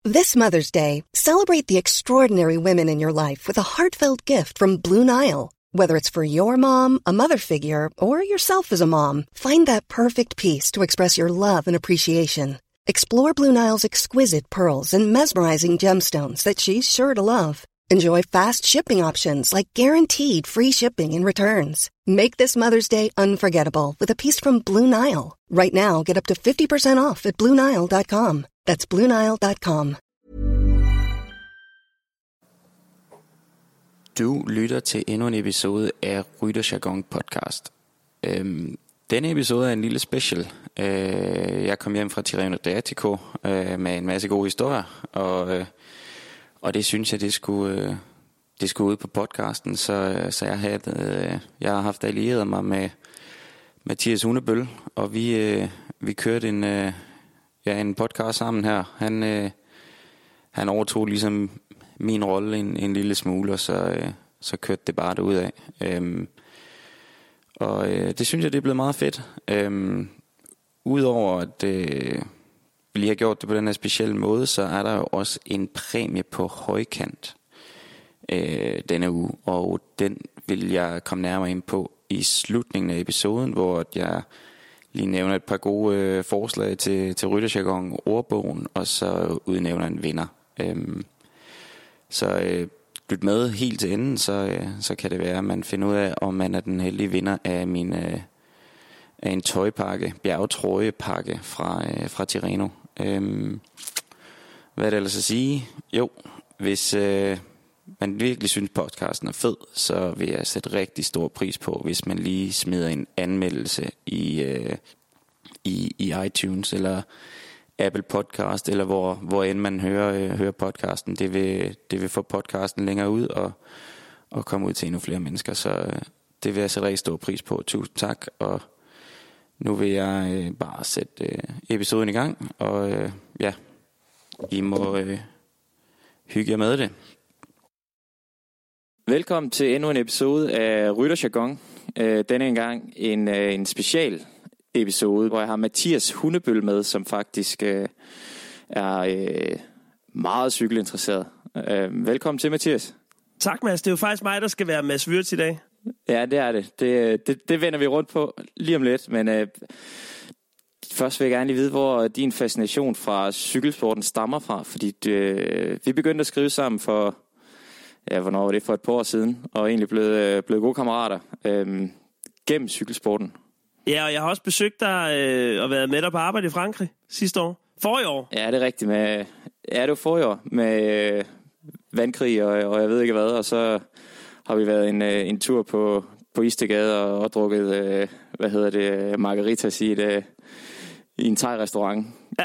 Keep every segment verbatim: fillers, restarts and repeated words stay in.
This Mother's Day, celebrate the extraordinary women in your life with a heartfelt gift from Blue Nile. Whether it's for your mom, a mother figure, or yourself as a mom, find that perfect piece to express your love and appreciation. Explore Blue Nile's exquisite pearls and mesmerizing gemstones that she's sure to love. Enjoy fast shipping options like guaranteed free shipping and returns. Make this Mother's Day unforgettable with a piece from Blue Nile. Right now, get up to fifty percent off at blue nile dot com. That's blue nile dot com. Du lytter til endnu en episode af Rytterjargon podcast. Øhm, denne episode er en lille special. Øh, jeg kom hjem fra Tirreno Adriatico øh, med en masse gode historier, og, øh, og det synes jeg, det skulle, øh, det skulle ud på podcasten. Så, øh, så jeg, havde, øh, jeg har haft allieret mig med Mathias Hundebøl, og vi, øh, vi kørte en, øh, ja, en podcast sammen her. Han, øh, han overtog ligesom min rolle en, en lille smule, og så, øh, så kørte det bare derudad. Øhm, og øh, det synes jeg, det er blevet meget fedt. Øhm, Udover at øh, vi lige har gjort det på den her specielle måde, så er der jo også en præmie på højkant øh, denne uge, og den vil jeg komme nærmere ind på i slutningen af episoden, hvor jeg lige nævner et par gode øh, forslag til, til Rytterjargon ordbogen, og så udnævner en vinder. Øhm, Så øh, lyt med helt til enden, så, øh, så kan det være, at man finder ud af, om man er den heldige vinder af, min, øh, af en tøjpakke, bjergetrøjepakke fra, øh, fra Tirreno. Øhm, hvad er det ellers at sige? Jo, hvis øh, man virkelig synes, podcasten er fed, så vil jeg sætte rigtig stor pris på, hvis man lige smider en anmeldelse i, øh, i, i iTunes eller Apple Podcast, eller hvor, hvor end man hører, øh, hører podcasten. Det vil, det vil få podcasten længere ud og, og komme ud til endnu flere mennesker. Så øh, det vil jeg sætte rigtig stor pris på. Tusind tak. Og nu vil jeg øh, bare sætte øh, episoden i gang. Og øh, ja, I må øh, hygge jer med det. Velkommen til endnu en episode af Rytterjargon. Øh, denne gang en, øh, en special episode, hvor jeg har Mathias Hundebøl med, som faktisk øh, er øh, meget cykelinteresseret. Øh, velkommen til, Mathias. Tak, Mads. Det er jo faktisk mig, der skal være Mads Wirtz i dag. Ja, det er det. Det, det, det vender vi rundt på lige om lidt, men øh, først vil jeg gerne lige vide, hvor din fascination fra cykelsporten stammer fra, fordi øh, vi begyndte at skrive sammen for, ja, hvornår var det, for et par år siden, og egentlig blevet, blevet gode kammerater øh, gennem cykelsporten. Ja, og jeg har også besøgt dig øh, og været med dig på arbejde i Frankrig sidste år. Forrige år. Ja, det er rigtigt. Med, ja, det var forrige år med øh, vandkrig og, og jeg ved ikke hvad. Og så har vi været en, øh, en tur på, på Istegade og, og drukket, øh, hvad hedder det, margaritas i, et, øh, i en thai-restaurant.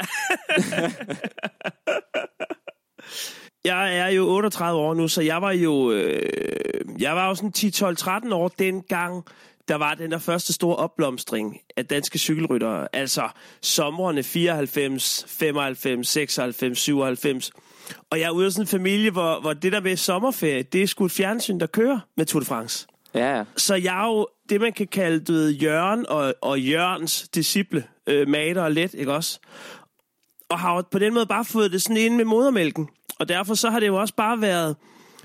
Jeg er jo otteogtredive år nu, så jeg var jo, øh, jeg var jo sådan ti, tolv, tretten år dengang, der var den der første store opblomstring af danske cykelryttere. Altså somrene fireoghalvfems, femoghalvfems, seksoghalvfems, syvoghalvfems. Og jeg er ude af sådan en familie, hvor, hvor det der med sommerferie, det er sgu et fjernsyn, der kører med Tour de France. Ja. Så jeg er jo det, man kan kalde, du ved, Jørgen og, og Jørgens disciple, øh, mater og let, ikke også? Og har på den måde bare fået det sådan ind med modermælken. Og derfor så har det jo også bare været...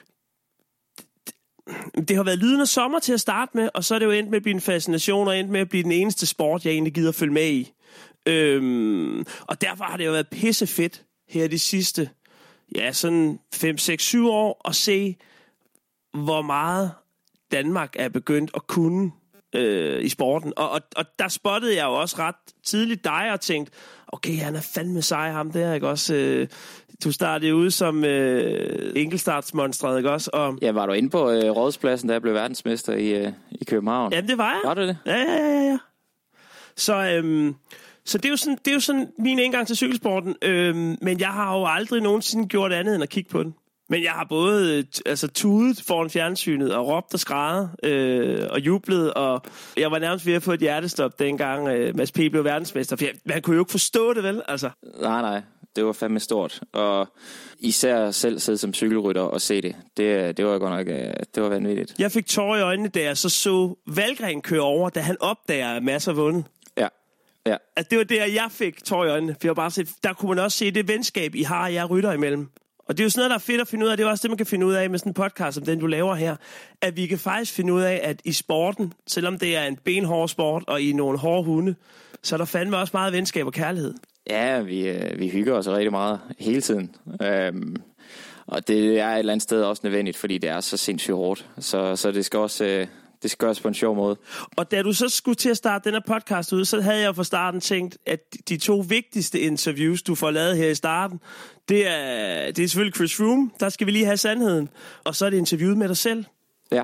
Det har været lydende sommer til at starte med, og så er det jo endt med at blive en fascination, og endt med at blive den eneste sport, jeg egentlig gider at følge med i. Øhm, og derfor har det jo været pissefedt her de sidste, ja, sådan fem, seks, syv år, at se, hvor meget Danmark er begyndt at kunne øh, i sporten. Og, og, og der spottede jeg jo også ret tidligt dig og tænkte, okay, han er fandme sej ham der, ikke også? Øh, du startede ude som øh, enkeltstartsmonstret, ikke også? Og ja, var du inde på øh, Rådhuspladsen, da jeg blev verdensmester i, øh, i København? Jamen, det var jeg. Var du det? Ja, ja, ja, ja. Så, øhm, så det, er jo sådan, det er jo sådan min indgang til cykelsporten, øhm, men jeg har jo aldrig nogensinde gjort andet end at kigge på den. Men jeg har både altså, tudet foran fjernsynet og råbt og skrædet øh, og jublet, og jeg var nærmest ved at få et hjertestop dengang øh, Mads P. blev verdensmester, for jeg, man kunne jo ikke forstå det, vel? Altså. Nej, nej. Det var fandme stort, og især selv sidde som cykelrytter og se det, det, det var godt nok, det var vanvittigt. Jeg fik tårer i øjnene, da jeg så så Valgren køre over, da han opdager, at Mads har vundet. Ja. Ja. Altså, det var der, jeg fik tår i øjnene. For jeg bare set, der kunne man også se det venskab, I har, jeg rytter imellem. Og det er jo sådan noget, der er fedt at finde ud af. Det er også det, man kan finde ud af med sådan en podcast, som den, du laver her. At vi kan faktisk finde ud af, at i sporten, selvom det er en benhård sport, og i nogle hårde hunde, så er der fandme også meget venskab og kærlighed. Ja, vi, vi hygger os rigtig meget hele tiden. Øhm, og det er et eller andet sted også nødvendigt, fordi det er så sindssygt hårdt. Så, så det skal også... Øh, Det skal gøres på en sjov måde. Og da du så skulle til at starte den her podcast ud, så havde jeg fra starten tænkt, at de to vigtigste interviews, du får lavet her i starten, det er, det er selvfølgelig Chris Froome. Der skal vi lige have sandheden. Og så er det interviewet med dig selv. Ja.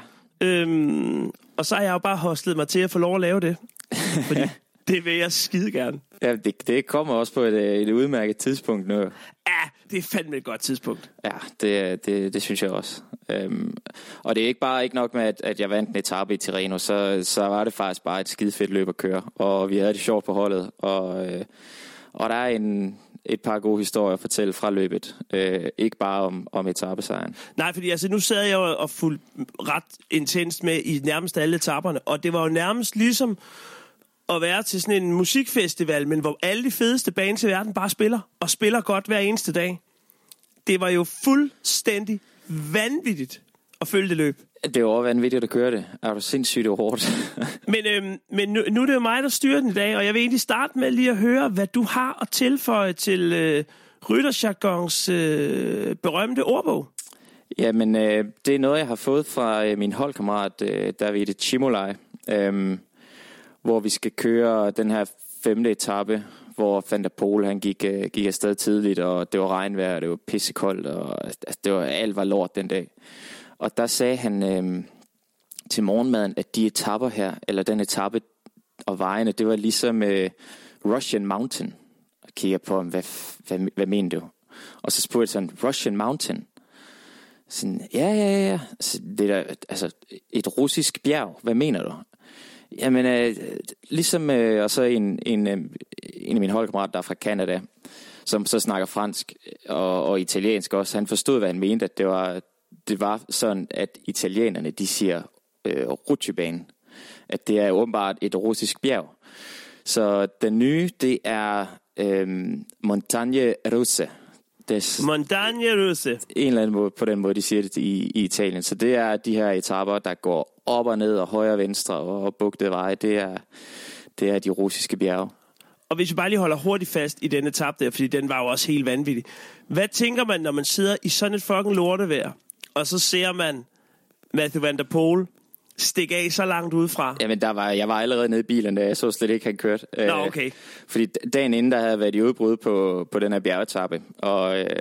Øhm, og så har jeg jo bare hostlet mig til at få lov at lave det. Fordi det vil jeg skide gerne. Ja, det, det kommer også på et, et udmærket tidspunkt nu. Ja, det er fandme et godt tidspunkt. Ja, det, det, det synes jeg også. Øhm, og det er ikke bare ikke nok med, at, at jeg vandt en etape i Tirreno, så, så var det faktisk bare et skide fedt løb at køre. Og vi havde det sjovt på holdet. Og, øh, og der er en, et par gode historier at fortælle fra løbet. Øh, ikke bare om, om etapesejren. Nej, fordi altså, nu sad jeg jo og fulgte ret intenst med i nærmest alle etaperne. Og det var jo nærmest ligesom at være til sådan en musikfestival, men hvor alle de fedeste bands i verden bare spiller, og spiller godt hver eneste dag. Det var jo fuldstændig vanvittigt at følge det løb. Det var vanvittigt at køre det. Er du sindssygt hårdt. men øhm, men nu, nu er det jo mig, der styrer den i dag, og jeg vil egentlig starte med lige at høre, hvad du har at tilføje til øh, rytterjargons øh, berømte ordbog. Jamen, øh, det er noget, jeg har fået fra øh, min holdkammerat øh, Davide Cimolai. Øh, hvor vi skal køre den her femte etape, hvor Van der Poel, han gik, uh, gik afsted tidligt, og det var regnvejr, og det var pissekoldt, og altså, det var, alt var lort den dag. Og der sagde han øh, til morgenmaden, at de etapper her, eller den etape og vejene, det var ligesom øh, Russian Mountain. Og kigger på ham, hvad, hvad, hvad mener du? Og så spurgte jeg sådan, Russian Mountain? Sådan, ja, ja, ja. Så det der, altså, et russisk bjerg, hvad mener du? Jamen, øh, ligesom, øh, og så en, en, øh, en af mine holdkammerater, der er fra Canada, som så snakker fransk og, og italiensk også, han forstod, hvad han mente, at det var, det var sådan, at italienerne, de siger øh, rutsjebane, at det er åbenbart et russisk bjerg. Så den nye, det er øh, Montagne Russe. Montagne Russe. En eller anden måde, på den måde, de siger det i, i Italien. Så det er de her etaper, der går op og ned og højre og venstre og bugtede veje. Det er, det er de russiske bjerge. Og hvis vi bare lige holder hurtigt fast i den etape der, fordi den var jo også helt vanvittig. Hvad tænker man, når man sidder i sådan et fucking lortevejr, og så ser man Mathieu van der Poel stikke af så langt udefra? Jamen, der var, jeg var allerede nede i bilen, da jeg så slet ikke, han kørte. Nå, okay. Fordi dagen inden, der havde været i udbrud på, på den her bjergetappe, og, øh,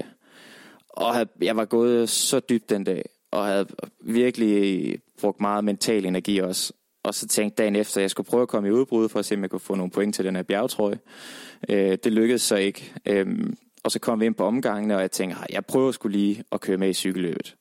og havde, jeg var gået så dybt den dag, og havde virkelig brugt meget mental energi også. Og så tænkte dagen efter, at jeg skulle prøve at komme i udbrud, for at se, om jeg kunne få nogle point til den her bjergetrøje. Øh, det lykkedes så ikke. Øh, og så kom vi ind på omgangene, og jeg tænkte, jeg prøver skulle lige at køre med i cykelløbet.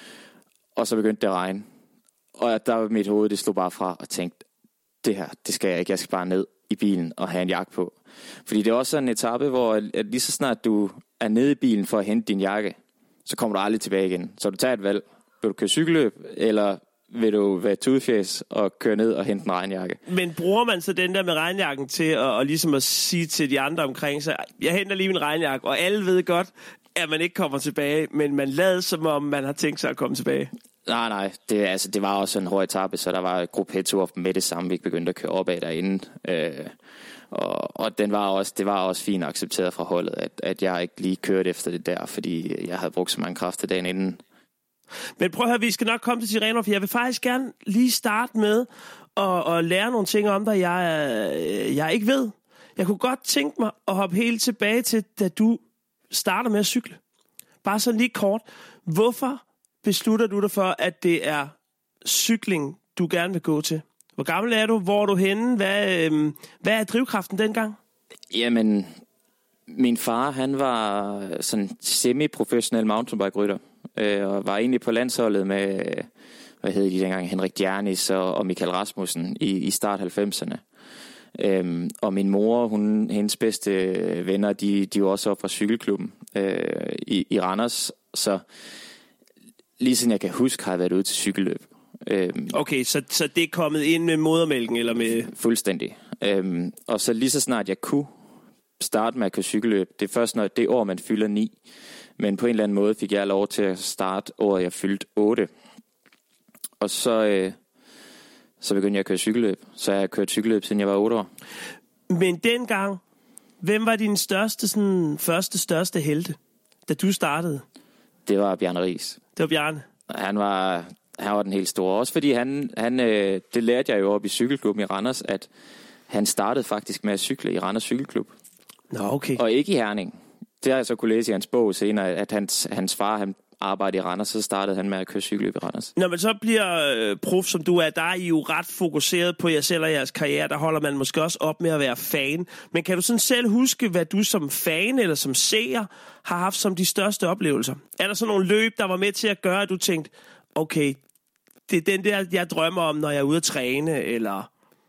Og så begyndte det at regne. Og der var mit hoved, det slog bare fra og tænkte, det her, det skal jeg ikke. Jeg skal bare ned i bilen og have en jakke på. Fordi det er også sådan en etape, hvor at lige så snart du er nede i bilen for at hente din jakke, så kommer du aldrig tilbage igen. Så du tager et valg. Vil du køre cykelløb, eller vil du være tudefjæs og køre ned og hente en regnjakke? Men bruger man så den der med regnjakken til at, og ligesom at sige til de andre omkring sig, jeg henter lige min regnjakke, og alle ved godt, at man ikke kommer tilbage, men man lader som om, man har tænkt sig at komme tilbage? Nej, nej. Det, altså, det var også en hård etape, så der var gruppettur med det samme, vi begyndte at køre opad derinde. Øh, og og den var også, det var også fint accepteret fra holdet, at, at jeg ikke lige kørte efter det der, fordi jeg havde brugt så mange kræfter dagen inden. Men prøv at høre, vi skal nok komme til Tirreno, for jeg vil faktisk gerne lige starte med at, at lære nogle ting om dig, jeg, jeg ikke ved. Jeg kunne godt tænke mig at hoppe helt tilbage til, da du starter med at cykle. Bare sådan lige kort. Hvorfor beslutter du dig for, at det er cykling, du gerne vil gå til? Hvor gammel er du? Hvor er du henne? Hvad, øh, hvad er drivkraften dengang? Jamen, min far, han var sådan semi-professionel mountainbike-rytter, øh, og var egentlig på landsholdet med, hvad hed de dengang, Henrik Djernis og, og Michael Rasmussen i, i start halvfemserne. Øhm, og min mor, hun, hendes bedste venner, de, de var også oppe fra cykelklubben øh, i, i Randers, så lige siden jeg kan huske, har jeg været ude til cykelløb. Øhm, okay, så, så det er kommet ind med modermælken, eller med... Fuldstændig. Øhm, og så lige så snart jeg kunne starte med at køre cykelløb, det er først når det år, man fylder ni. Men på en eller anden måde fik jeg lov til at starte året, jeg fyldte otte. Og så, øh, så begyndte jeg at køre cykelløb. Så jeg har kørt cykelløb, siden jeg var otte år. Men dengang, hvem var din største, sådan, første største helte, da du startede? Det var Bjarne Riis. Det var Bjarne? Han var, han var den helt store. Også fordi han, han øh, det lærte jeg jo op i cykelklubben i Randers, at han startede faktisk med at cykle i Randers Cykelklub. Nå, okay. Og ikke i Herning. Det har jeg så kunne læse i hans bog senere, at hans, hans far han arbejdede i Randers, så startede han med at køre cykelløb i Randers. Når man så bliver øh, prof, som du er, der er I jo ret fokuseret på jer selv og jeres karriere. Der holder man måske også op med at være fan. Men kan du sådan selv huske, hvad du som fan eller som seer har haft som de største oplevelser? Er der sådan nogle løb, der var med til at gøre, at du tænkte, okay, det er den der, jeg drømmer om, når jeg er ude at træne, eller...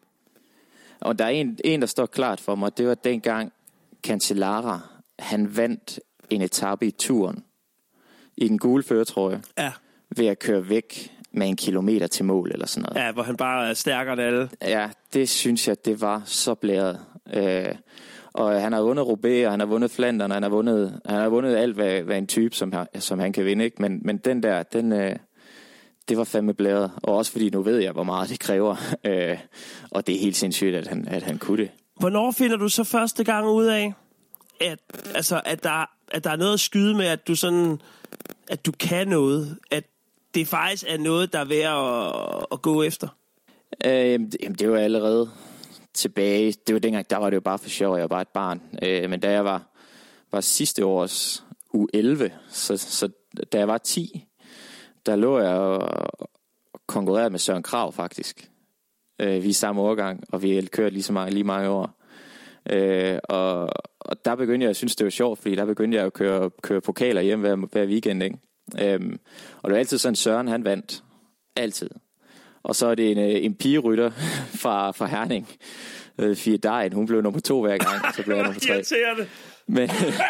Og der er en, en, der står klart for mig, det var dengang Cancellara, han vandt en etape i turen i den gule førertrøje, ja, ved at køre væk med en kilometer til mål eller sådan noget. Ja, hvor han bare er stærkere end alle. Ja, det synes jeg, det var så blæret. Øh, og han har vundet Roubaix, og han har vundet Flandern, og han har vundet, han har vundet alt, hvad, hvad en type, som, som han kan vinde. Ikke? Men, men den der, den, øh, det var fandme blæret. Og også fordi nu ved jeg, hvor meget det kræver. Øh, og det er helt sindssygt, at han, at han kunne det. Hvornår finder du så første gang ud af, at, altså, at, der, at der er noget at skyde med, at du sådan, at du kan noget, at det faktisk er noget, der er værd at, at gå efter? Øh, jamen, det var allerede tilbage. Det var dengang, der var det jo bare for sjov, jeg var bare et barn. Øh, men da jeg var, var sidste års U elleve, så, så da jeg var ti, der lå jeg og konkurrerede med Søren Krag faktisk. Øh, vi er samme årgang, og vi har kørt lige så mange, lige mange år. Øh, og, og der begyndte jeg at synes, det var sjovt, fordi der begyndte jeg at køre, køre pokaler hjem hver, hver weekend, ikke? Øhm, og det var altid sådan, Søren han vandt. Altid. Og så er det en, en pigerytter fra, fra Herning. Øh, Fie Dejen, hun blev nummer to hver gang, og så blev jeg nummer tre. Men,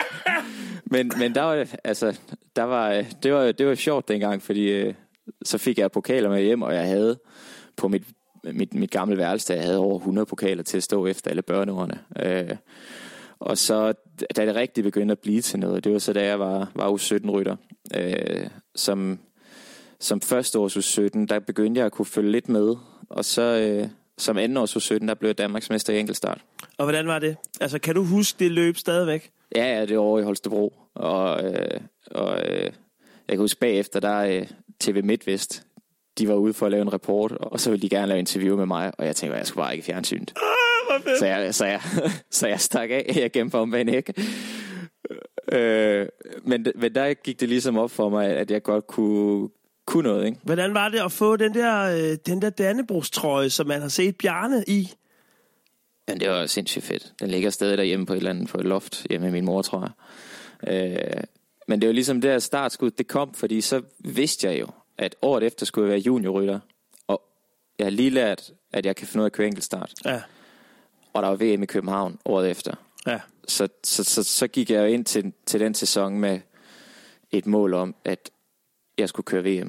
men, men der var, altså, der var, det, var, det var sjovt dengang, fordi øh, så fik jeg pokaler med hjem, og jeg havde på mit, mit, mit gamle værelse, der jeg havde over hundrede pokaler til at stå efter alle børneårene. Øh, og så, da det rigtig begyndte at blive til noget, det var så da jeg var, var U sytten-rytter. Øh, som, som første års U sytten, der begyndte jeg at kunne følge lidt med, og så øh, som anden års U sytten, der blev jeg Danmarksmester i enkeltstart. Og hvordan var det? Altså, kan du huske det løb stadigvæk? Ja, ja, det var over i Holstebro, og, øh, og øh, jeg kan huske bagefter, der øh, T V MidtVest, de var ude for at lave en rapport, og så ville de gerne lave en interview med mig, og jeg tænkte, at jeg skulle bare ikke i fjernsynet. Ah, så, jeg, så, jeg, så jeg stak af, jeg gemte om bag en hæk. Øh, men, men der gik det ligesom op for mig, at jeg godt kunne, kunne noget, ikke? Hvordan var det at få den der, øh, den der Dannebrogstrøje, som man har set Bjarne i? Ja, det var sindssygt fedt. Den ligger stadig derhjemme på et eller andet, på et loft hjemme med min mor, tror jeg. Øh, men det var ligesom der startskud, det kom, fordi så vidste jeg jo, at året efter skulle jeg være juniorrytter, og jeg har lige lært, at jeg kan finde ud af at køre enkeltstart. Ja. Og der var V M i København året efter. Ja. Så, så, så, så gik jeg jo ind til, til den sæson med et mål om, at jeg skulle køre V M.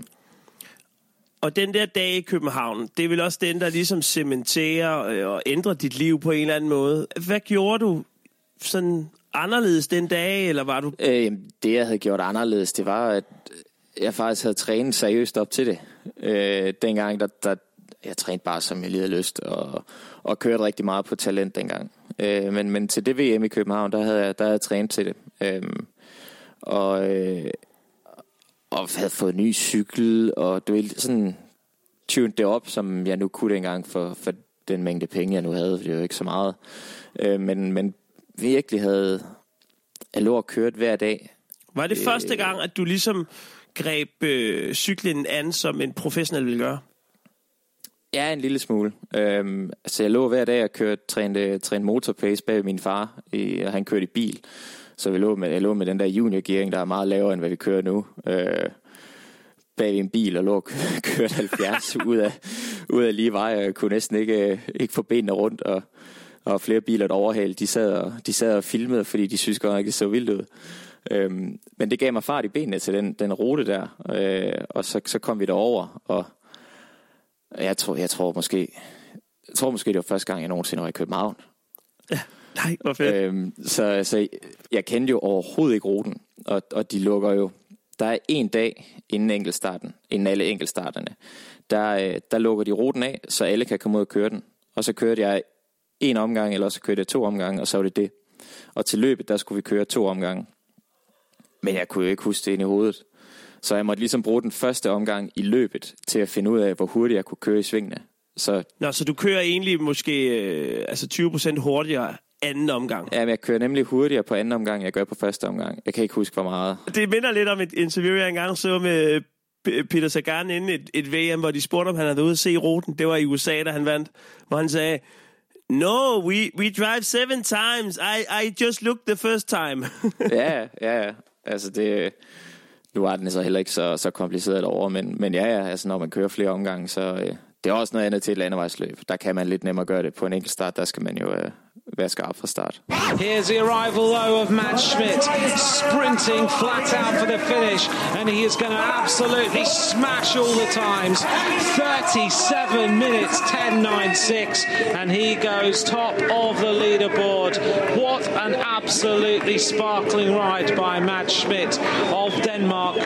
Og den der dag i København, det er vel også den, der ligesom cementerer og ændrer dit liv på en eller anden måde. Hvad gjorde du sådan anderledes den dag, eller var du... Øh, det, jeg havde gjort anderledes, det var, at jeg faktisk havde trænet seriøst op til det. Øh, dengang, der, der jeg trænede bare, som jeg lige havde lyst, og, og kørte rigtig meget på talent dengang. Øh, men, men til det V M i København, der havde jeg, der havde jeg trænet til det. Øh, og, øh, og havde fået ny cykel, og du ved, sådan tuned det op, som jeg nu kunne dengang for, for den mængde penge, jeg nu havde, for det var jo ikke så meget. Øh, men, men virkelig havde jeg lå og kørt hver dag. Var det øh, første gang, at du ligesom greb øh, cyklen an, som en professionel ville gøre? Ja, en lille smule. Øhm, altså jeg lå hver dag og kørte, trænede, trænede motorpace bag min far, i, og han kørte i bil. Så vi lå med, jeg lå med den der juniorgearing, der er meget lavere, end hvad vi kører nu. Øh, bag en bil og lå og kørte halvfjerds ud af, ud af lige vej, og jeg kunne næsten ikke, ikke få benene rundt, og, og flere biler, der overhalede, de sad og, de sad og filmede, fordi de synes godt nok, det så vildt ud. Øhm, men det gav mig fart i benene til den, den rute der, øh, og så, så kom vi derover, og jeg tror, jeg tror måske jeg tror måske, det var første gang, jeg nogensinde var i København. Ja, nej, hvor fedt. Øhm, så, så jeg kendte jo overhovedet ikke ruten, og, og de lukker jo. Der er en dag inden enkeltstarten, inden alle enkeltstarterne, der, der lukker de ruten af, så alle kan komme ud og køre den. Og så kørte jeg en omgang, eller så kørte jeg to omgange, og så var det det. Og til løbet, der skulle vi køre to omgange. Men jeg kunne jo ikke huske det ind i hovedet. Så jeg måtte ligesom bruge den første omgang i løbet, til at finde ud af, hvor hurtigt jeg kunne køre i svingene. Så, Nå, så du kører egentlig måske øh, altså tyve procent hurtigere anden omgang? Ja, men jeg kører nemlig hurtigere på anden omgang, jeg gør på første omgang. Jeg kan ikke huske, hvor meget. Det minder lidt om et interview, jeg engang så med Peter Sagan inden et, et V M, hvor de spurgte, om han havde været ude at se ruten. Det var i U S A, da han vandt, hvor han sagde, no, we, we drive seven times. I, I just looked the first time. ja, ja, ja. Altså det... Nu er den så heller ikke så, så kompliceret over, men, men ja, ja, altså når man kører flere omgange, så øh, det er også noget andet til et landevejsløb. Der kan man lidt nemmere gøre det. På en enkelt start, der skal man jo øh, være skarp fra start. Here's the arrival though of Mads Schmidt, sprinting flat out for the finish, and he is going to absolutely smash all the times. thirty-seven minutes, ten nine six, and he goes top of the leaderboard. What an absolutely sparkling ride by Mads Schmidt of Denmark.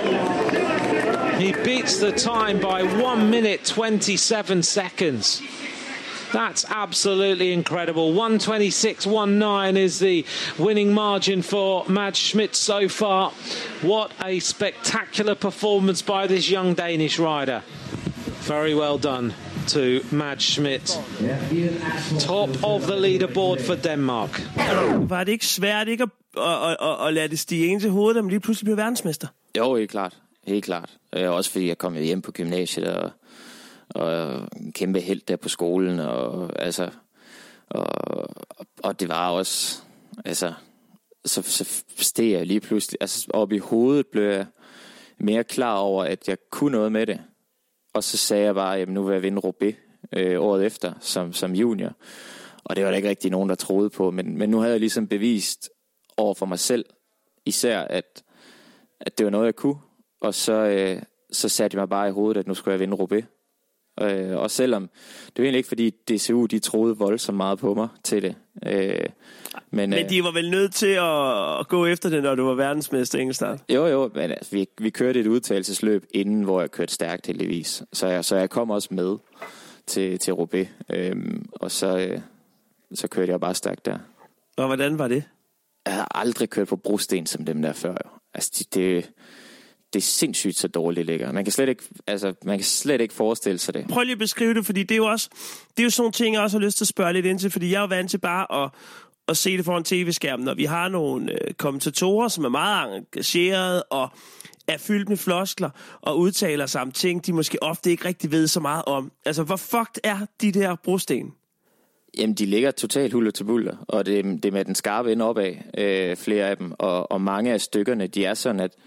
He beats the time by one minute twenty-seven seconds. That's absolutely incredible. one twenty-six nineteen is the winning margin for Mads Schmidt so far. What a spectacular performance by this young Danish rider. Very well done to Mads Schmidt. Top of the leaderboard for Denmark. Var det ikke svært ikke at, at, at, at lade det stige ind til hovedet, men lige pludselig blev verdensmester? Jo, helt klart. Helt klart. Også fordi jeg kom hjem på gymnasiet og og en kæmpe held der på skolen, og altså og, og det var også altså så, så steg jeg lige pludselig, altså op i hovedet blev jeg mere klar over, at jeg kunne noget med det, og så sagde jeg bare, jamen nu vil jeg vinde Roubaix øh, året efter som, som junior, og det var der ikke rigtig nogen, der troede på, men, men nu havde jeg ligesom bevist over for mig selv især, at, at det var noget jeg kunne, og så, øh, så satte jeg mig bare i hovedet, at nu skulle jeg vinde Roubaix. Øh, og selvom det var egentlig ikke fordi D C U de troede voldsomt meget på mig til det, øh, men, men de var vel nødt til at, at gå efter det, når du var verdensmester enkeltstart? Jo jo, men altså, vi, vi kørte et udtagelsesløb inden, hvor jeg kørte stærkt heldigvis, så jeg, så jeg kom også med til, til Roubaix, øh, og så, øh, så kørte jeg bare stærkt der. Og hvordan var det? Jeg har aldrig kørt på brosten som dem der før jo. Altså det, det Det er sindssygt så dårligt ligger. Man kan slet ikke, altså man kan slet ikke forestille sig det. Prøv lige at beskrive det, fordi det er jo også, det er jo sådan nogle ting, jeg også har lyst til at spørge lidt ind til, fordi jeg er jo vant til bare at, at se det foran tv-skærmen, og vi har nogle øh, kommentatorer, som er meget engagerede og er fyldt med floskler og udtaler sig om ting, de måske ofte ikke rigtig ved så meget om. Altså, hvor fucked er de der brosten? Jamen, de ligger totalt huller til buller, og det, det er med den skarpe ende opad, øh, flere af dem, og, og mange af stykkerne, de er sådan, at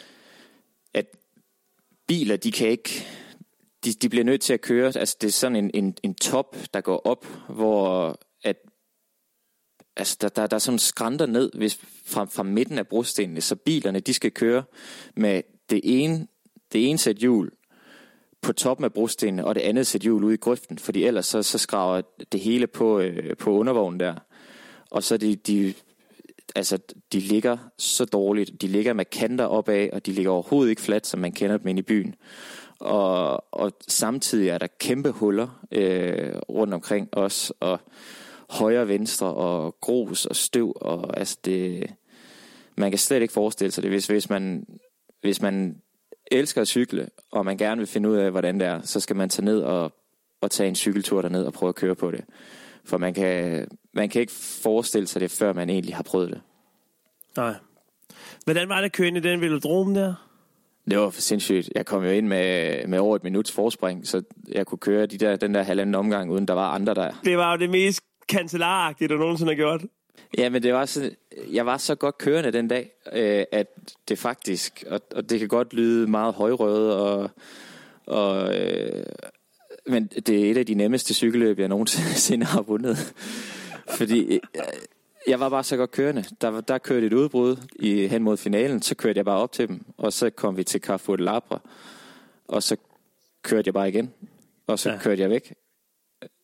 at biler, de kan ikke, de, de bliver nødt til at køre, altså det er sådan en, en, en top, der går op, hvor at, altså der, der, der er sådan skrænter ned hvis, fra, fra midten af brostenene, så bilerne, de skal køre med det ene, det ene sæt hjul på toppen af brostenene, og det andet sæt hjul ude i grøften, fordi ellers så, så skraver det hele på, øh, på undervognen der, og så de, de altså, de ligger så dårligt. De ligger med kanter opad, og de ligger overhovedet ikke fladt, som man kender dem inde i byen. Og, og samtidig er der kæmpe huller øh, rundt omkring os, og højre og venstre, og grus og støv. Og, altså det, man kan slet ikke forestille sig det. Hvis, hvis, man, hvis man elsker at cykle, og man gerne vil finde ud af, hvordan det er, så skal man tage ned og, og tage en cykeltur derned og prøve at køre på det. For man kan, man kan ikke forestille sig det, før man egentlig har prøvet det. Nej. Hvordan var det at køre ind i den velodrom der? Det var for sindssygt. Jeg kom jo ind med, med over et minuts forspring, så jeg kunne køre de der, den der halvanden omgang, uden der var andre der. Det var jo det mest kancellaragtige, du nogensinde har gjort. Ja, men det var så, jeg var så godt kørende den dag, øh, at det faktisk, og, og det kan godt lyde meget højrøget, og, og øh, men det er et af de nemmeste cykelløb, jeg nogensinde har vundet. Fordi jeg var bare så godt kørende. Der, der kørte et udbrud i, hen mod finalen, så kørte jeg bare op til dem, og så kom vi til Carrefour de Labre, og så kørte jeg bare igen, og så ja. kørte jeg væk.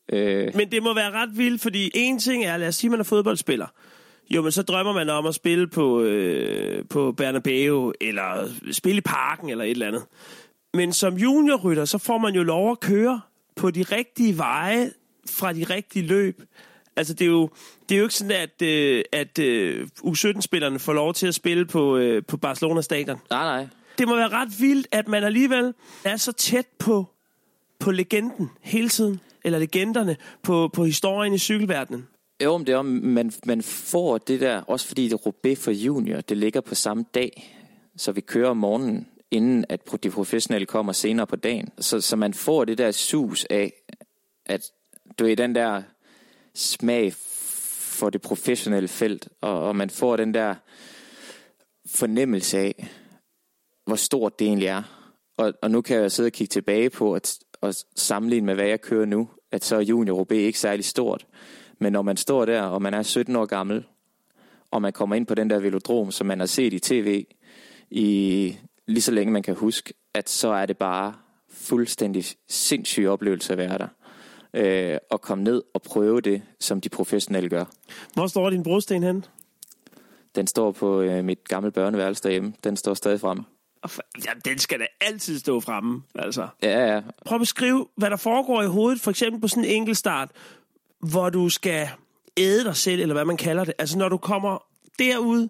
Øh... Men det må være ret vildt, fordi en ting er, lad os sige, at man er fodboldspiller. Jo, men så drømmer man om at spille på, øh, på Bernabeu, eller spille i Parken, eller et eller andet. Men som juniorrytter, så får man jo lov at køre på de rigtige veje fra de rigtige løb. Altså, det er jo, det er jo ikke sådan, at, øh, at øh, U sytten-spillerne får lov til at spille på, øh, på Barcelona stadion. Nej, nej. Det må være ret vildt, at man alligevel er så tæt på, på legenden hele tiden. Eller legenderne på, på historien i cykelverdenen. Jo, men det er om, man, man får det der, også fordi det Roubaix for junior, det ligger på samme dag, så vi kører om morgenen, inden at de professionelle kommer senere på dagen. Så, så man får det der sus af, at du er i den der smag for det professionelle felt, og, og man får den der fornemmelse af, hvor stort det egentlig er. Og, og nu kan jeg sidde og kigge tilbage på, at, og sammenligne med, hvad jeg kører nu, at så er junior Roubaix ikke særlig stort. Men når man står der, og man er sytten år gammel, og man kommer ind på den der velodrom, som man har set i tv, i lige så længe man kan huske, at så er det bare fuldstændig sindssyg oplevelse at være der. Øh, og komme ned og prøve det, som de professionelle gør. Hvor står din brosten hen? Den står på øh, mit gamle børneværelse derhjemme. Den står stadig fremme. Jamen, den skal da altid stå fremme, altså. Ja, ja. Prøv at beskrive, hvad der foregår i hovedet, for eksempel på sådan en enkeltstart, hvor du skal æde dig selv, eller hvad man kalder det. Altså, når du kommer derud,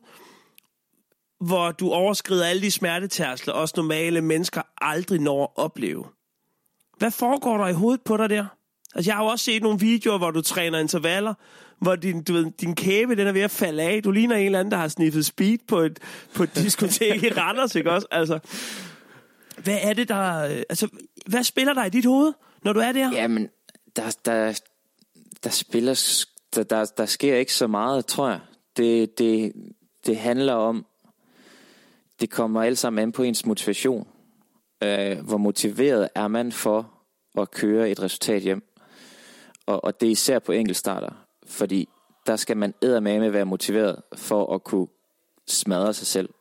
hvor du overskrider alle de smertetærskler, også normale mennesker aldrig når at opleve. Hvad foregår der i hovedet på dig der? Altså, jeg har jo også set nogle videoer, hvor du træner intervaller, hvor din, du ved, din kæbe, den er ved at falde af. Du ligner en eller anden, der har sniffet speed på et, på et diskotek i Randers, ikke også? Altså, hvad er det, der... Altså, hvad spiller der i dit hoved, når du er der? Jamen, der, der, der spiller... Der, der, der sker ikke så meget, tror jeg. Det, det, det handler om... Det kommer alt sammen an på ens motivation. Øh, hvor motiveret er man for at køre et resultat hjem. Og, og det er især på enkeltstarter. Fordi der skal man eddermame være motiveret for at kunne smadre sig selv.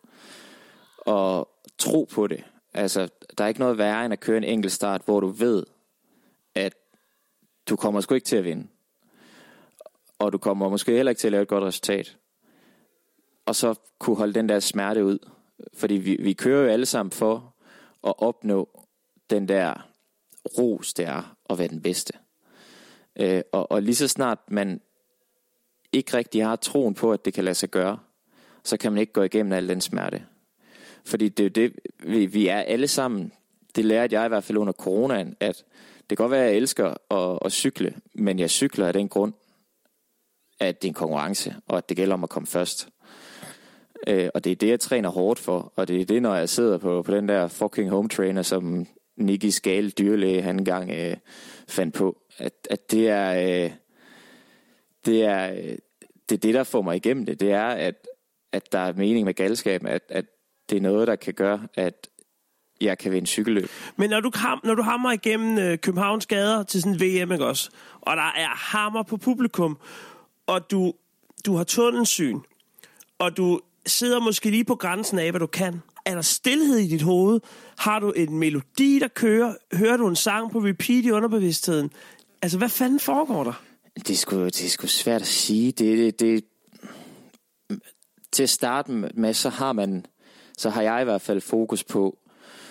Og tro på det. Altså, der er ikke noget værre end at køre en enkeltstart, hvor du ved, at du kommer sgu ikke til at vinde. Og du kommer måske heller ikke til at lave et godt resultat. Og så kunne holde den der smerte ud. Fordi vi, vi kører jo alle sammen for at opnå den der ros, der er at være den bedste. Øh, og, og lige så snart man ikke rigtig har troen på, at det kan lade sig gøre, så kan man ikke gå igennem al den smerte. Fordi det er det, vi, vi er alle sammen, det lærte jeg i hvert fald under coronaen, at det kan godt være, at jeg elsker at, at cykle, men jeg cykler af den grund, at det er en konkurrence, og at det gælder om at komme først. Øh, og det er det, jeg træner hårdt for, og det er det, når jeg sidder på, på den der fucking home trainer, som Nicky Skale, dyrlæge, han engang øh, fandt på, at, at det er, øh, det er øh, det er det, der får mig igennem det. Det er, at, at der er mening med galskaben, at, at det er noget, der kan gøre, at jeg kan vinde cykelløb. Men når du, når du hammer igennem øh, Københavns gader til sådan en V M, ikke også, og der er hammer på publikum, og du, du har tunnelsyn, og du sidder måske lige på grænsen af, hvad du kan. Er der stilhed i dit hoved? Har du en melodi, der kører? Hører du en sang på repeat i underbevidstheden? Altså, hvad fanden foregår der? Det er sgu, det er sgu svært at sige. Det, det, det, til at starte med, så har man, så har jeg i hvert fald fokus på,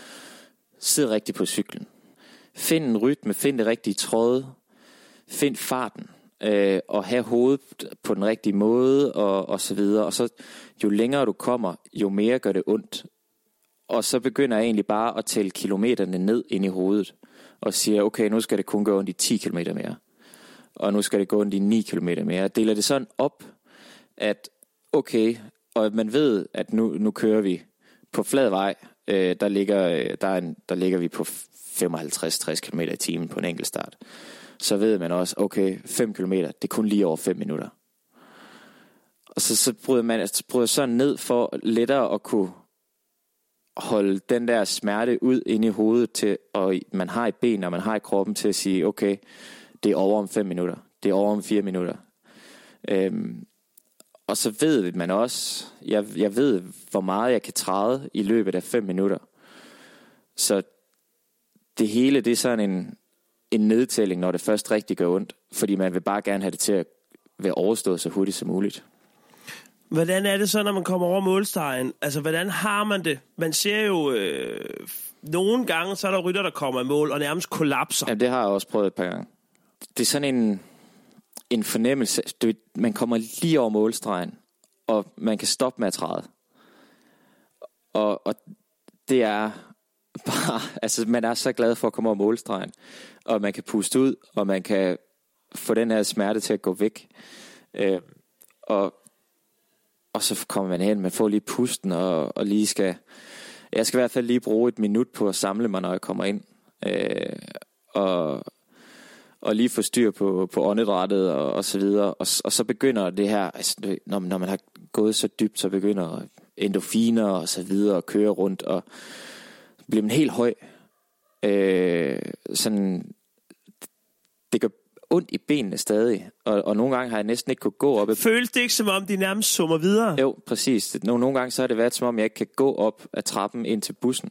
sid rigtigt på cyklen. Find en rytme, find det rigtige tråd, find farten, øh, og have hovedet på den rigtige måde, og, og så videre. Og så, jo længere du kommer, jo mere gør det ondt. Og så begynder jeg egentlig bare at tælle kilometerne ned ind i hovedet, og siger, okay, nu skal det kun gå ondt i ti kilometer mere. Og nu skal det gå ondt i ni kilometer mere. Jeg deler det sådan op, at okay, og man ved, at nu, nu kører vi på flad vej, øh, der, ligger, øh, der, er en, der ligger vi på femoghalvtreds til tres kilometer i timen på en enkelt start. Så ved man også, okay, fem kilometer, det er kun lige over fem minutter. Og så, så bryder man altså, bryder sådan ned for lettere at kunne holde den der smerte ud inde i hovedet til, og man har i ben, og man har i kroppen til at sige, okay, det er over om fem minutter, det er over om fire minutter. Øhm, og så ved man også, jeg, jeg ved, hvor meget jeg kan træde i løbet af fem minutter. Så det hele, det er sådan en, en nedtælling, når det først rigtig gør ondt, fordi man vil bare gerne have det til at være overstået så hurtigt som muligt. Hvordan er det så, når man kommer over målstregen? Altså, hvordan har man det? Man ser jo, øh, nogle gange, så er der rytter, der kommer i mål og nærmest kollapser. Ja, det har jeg også prøvet et par gange. Det er sådan en, en fornemmelse. Du, man kommer lige over målstregen, og man kan stoppe med at træde. Og, og det er bare, altså man er så glad for at komme over målstregen, og man kan puste ud, og man kan få den her smerte til at gå væk. Øh, og, og så kommer man hen, man får lige pusten, og, og lige skal, jeg skal i hvert fald lige bruge et minut på at samle mig, når jeg kommer ind. Øh, og, og lige få styr på, på åndedrættet, og, og så videre. Og, og så begynder det her, altså, når, når man har gået så dybt, så begynder endorfiner og så videre at køre rundt, og bliver man helt høj. Øh, sådan, det gør ondt i benene stadig, og, og nogle gange har jeg næsten ikke kunne gå op. Føles det ikke som om, de nærmest summer videre? Jo, præcis. Nogle, nogle gange så har det været som om, jeg ikke kan gå op ad trappen ind til bussen.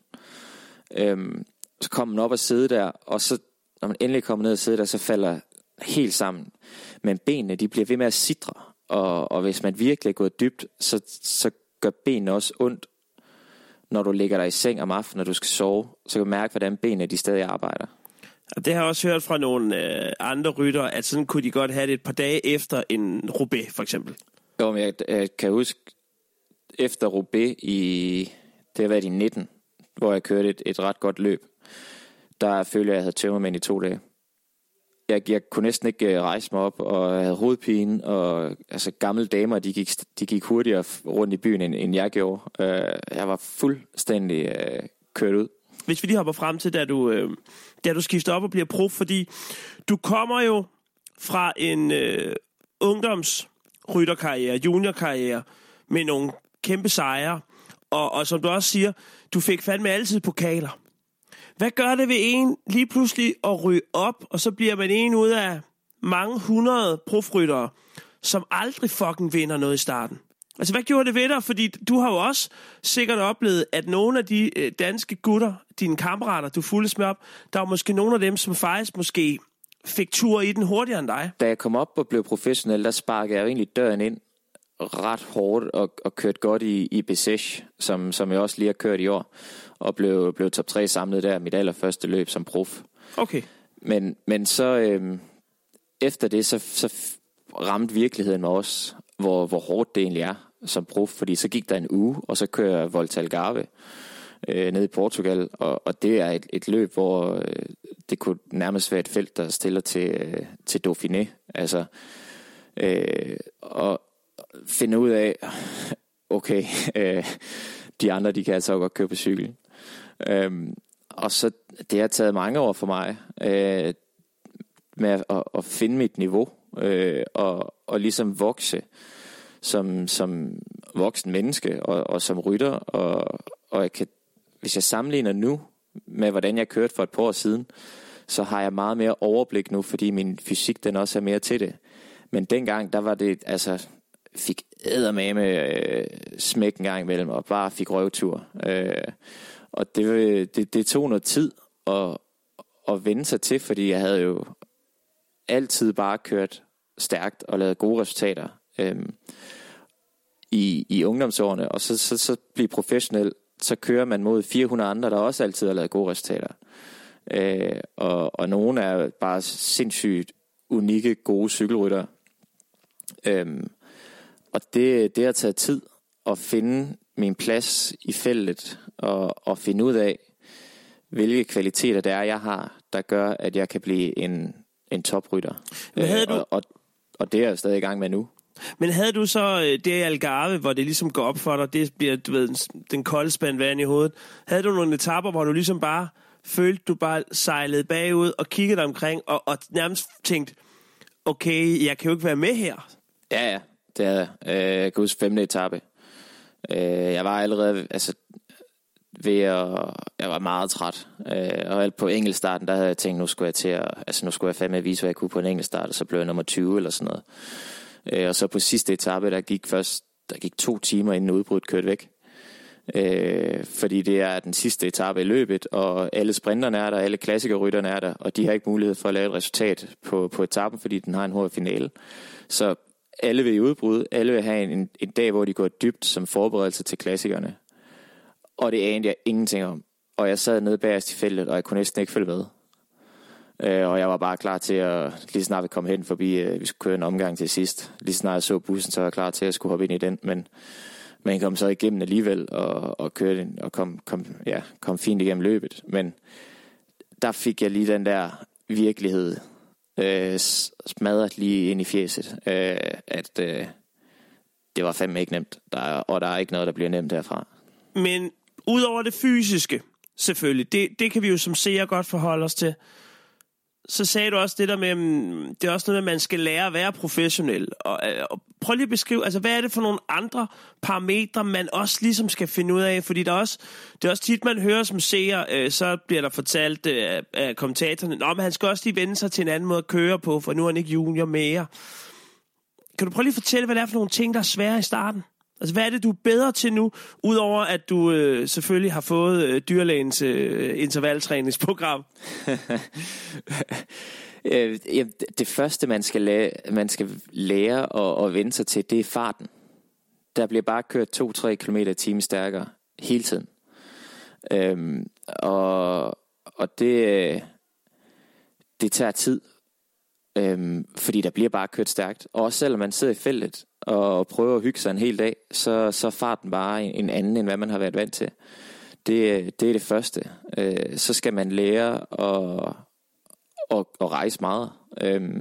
Øhm, så kommer man op og sidde der, og så, når man endelig kommer ned og sidder der, så falder helt sammen. Men benene, de bliver ved med at sidre, og, og hvis man virkelig er gået dybt, så, så gør benene også ondt. Når du ligger der i seng om aftenen, når du skal sove, så kan du mærke, hvordan benene de stadig arbejder. Og det har jeg også hørt fra nogle øh, andre ryttere, at sådan kunne de godt have det et par dage efter en Roubaix, for eksempel. Jo, men jeg, jeg kan huske, efter Roubaix i, det har været i nitten, hvor jeg kørte et, et ret godt løb, der følte jeg, at jeg havde tømmermænd i to dage. Jeg, jeg kunne næsten ikke rejse mig op, og jeg havde hovedpine, og altså, gamle damer, de gik, de gik hurtigere rundt i byen, end, end jeg gjorde. Uh, jeg var fuldstændig uh, kørt ud. Hvis vi lige hopper frem til, da du, øh, da du skifter op og bliver prof, fordi du kommer jo fra en øh, ungdomsrytterkarriere, juniorkarriere, med nogle kæmpe sejre, og, og som du også siger, du fik fandme altid pokaler. Hvad gør det ved en lige pludselig at ryge op, og så bliver man en ud af mange hundrede profryttere, som aldrig fucking vinder noget i starten? Altså, hvad gjorde det ved dig? Fordi du har jo også sikkert oplevet, at nogle af de øh, danske gutter, dine kammerater, du fulgtes med op, der var måske nogle af dem, som faktisk måske fik tur i den hurtigere end dig. Da jeg kom op og blev professionel, der sparkede jeg jo egentlig døren ind ret hårdt og, og kørte godt i, i Bessèges, som, som jeg også lige har kørt i år, og blev, blev top tre samlet der, mit allerførste løb som prof. Okay. Men, men så øh, efter det, så, så ramte virkeligheden mig også, hvor, hvor hårdt det egentlig er som prof, fordi så gik der en uge, og så kører jeg Volta Algarve øh, ned i Portugal, og, og det er et, et løb, hvor øh, det kunne nærmest være et felt, der stiller til, øh, til Dauphiné, altså øh, og finde ud af, okay, øh, de andre, de kan altså godt køre på cykel. Øh, og så, det har taget mange år for mig, øh, med at, at, at finde mit niveau, øh, og, og ligesom vokse, som, som voksen menneske og, og som rytter, og, og jeg kan, hvis jeg sammenligner nu med hvordan jeg kørte for et par år siden, så har jeg meget mere overblik nu, fordi min fysik den også er mere til det. Men dengang der var det, altså fik eddermame øh, smæk en gang imellem og bare fik røvtur, øh, og det, det, det tog noget tid at, at vende sig til, fordi jeg havde jo altid bare kørt stærkt og lavet gode resultater Øhm, i, i ungdomsårene, og så, så, så blive professionel, så kører man mod fire hundrede andre, der også altid har lavet gode resultater. Øh, og, og nogle er bare sindssygt unikke, gode cykelrytter. Øhm, og det, det har taget tid at finde min plads i feltet, og, og finde ud af, hvilke kvaliteter det er, jeg har, der gør, at jeg kan blive en, en toprytter. Øh, og, og, og det er jeg stadig i gang med nu. Men havde du så det i Algarve, hvor det ligesom går op for dig, det bliver, du ved, den kolde spand vand i hovedet. Havde du nogle etapper, hvor du ligesom bare følte, du bare sejlede bagud og kiggede dig omkring, og, og nærmest tænkte, okay, jeg kan jo ikke være med her? Ja, ja, det havde jeg. Jeg kan huske femte etape. Jeg var allerede, altså, ved at, jeg var meget træt. Og på enkeltstarten, der havde jeg tænkt, nu skulle jeg til at, altså nu skulle jeg fandme vise, hvad jeg kunne på en enkeltstart, og så blev jeg nummer tyve eller sådan noget. Og så på sidste etape, der gik først, der gik to timer inden udbruddet kørte væk. Øh, fordi det er den sidste etape i løbet, og alle sprinterne er der, alle klassikerrytterne er der, og de har ikke mulighed for at lave et resultat på, på etappen, fordi den har en hård finale. Så alle vil i udbrud, alle vil have en, en dag, hvor de går dybt som forberedelse til klassikerne. Og det anede jeg ingenting om. Og jeg sad nede bagerst i feltet, og jeg kunne næsten ikke følge med. Øh, og jeg var bare klar til at, lige snart vi kom hen forbi, øh, vi skulle køre en omgang til sidst. Lige snart jeg så bussen, så var jeg klar til at skulle hoppe ind i den, men man kom så igennem alligevel og, og kørte den, og kom, kom, ja, kom fint igennem løbet. Men der fik jeg lige den der virkelighed øh, smadret lige ind i fjeset, øh, at øh, det var fandme ikke nemt, der, og der er ikke noget, der bliver nemt derfra. Men udover det fysiske, selvfølgelig, det, det kan vi jo som seere godt forholde os til. Så sagde du også det der med, det er også noget, at man skal lære at være professionel. Og, og prøv lige at beskrive, altså hvad er det for nogle andre parametre, man også ligesom skal finde ud af? Fordi der er også, det er også tit, man hører som seer, øh, så bliver der fortalt øh, af kommentatorerne, nå, men han skal også lige vende sig til en anden måde at køre på, for nu er han ikke junior mere. Kan du prøve lige at fortælle, hvad det er for nogle ting, der er svære i starten? Altså, hvad er det, du er bedre til nu, udover at du øh, selvfølgelig har fået øh, dyrlægens øh, intervaltræningsprogram? øh, ja, det første, man skal lære, man skal lære at, at vende sig til, det er farten. Der bliver bare kørt to til tre kilometer i timen stærkere hele tiden. Øhm, og og det, det tager tid, øhm, fordi der bliver bare kørt stærkt. Og også selvom man sidder i feltet og prøver at hygge sig en hel dag, så, så er farten bare en anden, end hvad man har været vant til. Det, det er det første. Øh, så skal man lære at, at, at rejse meget. Øhm,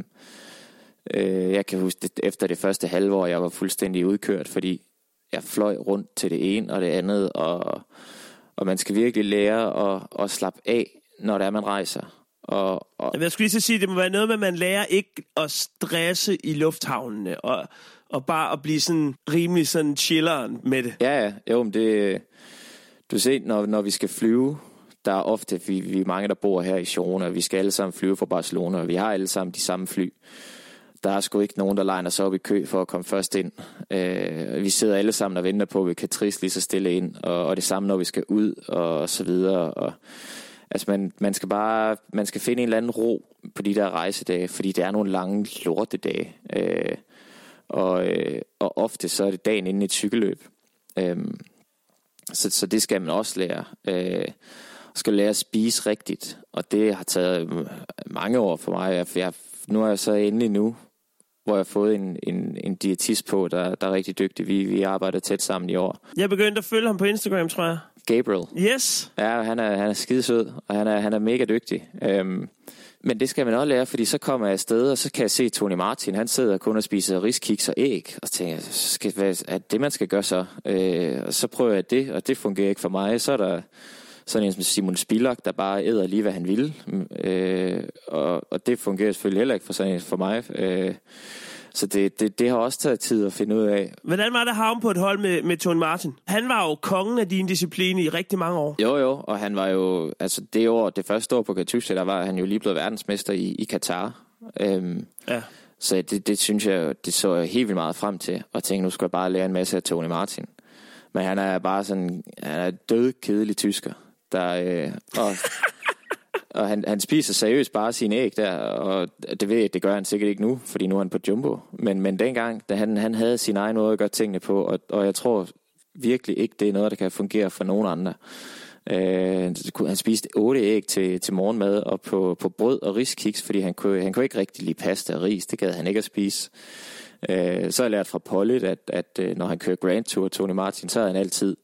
øh, jeg kan huske, det, efter det første halve år, jeg var fuldstændig udkørt, fordi jeg fløj rundt til det ene og det andet, og, og man skal virkelig lære at, at slappe af, når det er, man rejser. Og, og jeg skulle lige så sige, det må være noget med, at man lærer ikke at stresse i lufthavnene, og og bare at blive sådan rimelig sådan chilleren med det. Ja, ja. Jo, men det... Du ser, når, når vi skal flyve, der er ofte, vi, vi er mange, der bor her i Girona, vi skal alle sammen flyve fra Barcelona, og vi har alle sammen de samme fly. Der er sgu ikke nogen, der legner sig op i kø for at komme først ind. Øh, vi sidder alle sammen og venter på, at vi kan trisse lige så stille ind, og, og det samme, når vi skal ud, og, og så videre. Og, altså, man, man skal bare man skal finde en eller anden ro på de der rejsedage, fordi det er nogle lange lortedage. Øh, Og, øh, og ofte så er det dagen inden et cykelløb. Øhm, så, så det skal man også lære. Øh, skal lære at spise rigtigt. Og det har taget mange år for mig. Jeg, jeg, nu er jeg så endelig nu, hvor jeg har fået en, en, en diætist på, der, der er rigtig dygtig. Vi, vi arbejder tæt sammen i år. Jeg begyndte at følge ham på Instagram, tror jeg. Gabriel. Yes. Ja, han er, han er skidesød, og han er, han er mega dygtig. Øhm, Men det skal man også lære, fordi så kommer jeg afsted, og så kan jeg se Tony Martin, han sidder kun og spiser riskiks og æg, og så tænker jeg, skal, hvad er det, man skal gøre så? Øh, og så prøver jeg det, og det fungerer ikke for mig. Så er der sådan en som Simon Spilak, der bare æder lige, hvad han vil, øh, og, og det fungerer selvfølgelig heller ikke for, sådan en, for mig. Øh, så det, det, det har også taget tid at finde ud af. Hvordan var det at havne på et hold med, med Tony Martin? Han var jo kongen af din disciplin i rigtig mange år. Jo, jo, og han var jo, altså det år, det første år på Katusha, der var han jo lige blevet verdensmester i, i Katar. Øhm, ja. Så det, det synes jeg, det så jeg helt vildt meget frem til, og tænkte, nu skal jeg bare lære en masse af Tony Martin. Men han er bare sådan, han er død kedelig tysker, der, øh, og, og han, han spiser seriøst bare sine æg der, og det ved jeg, det gør han sikkert ikke nu, fordi nu er han på jumbo. Men, men dengang, da han, han havde sin egen måde at gøre tingene på, og, og jeg tror virkelig ikke, det er noget, der kan fungere for nogen andre. Øh, han spiste otte æg til, til morgenmad, og på, på brød og riskiks, fordi han kunne, han kunne ikke rigtig lide pasta og ris, det gad han ikke at spise. Øh, så har jeg lært fra Pollitt, at, at når han kører Grand Tour, Tony Martin, så havde han altid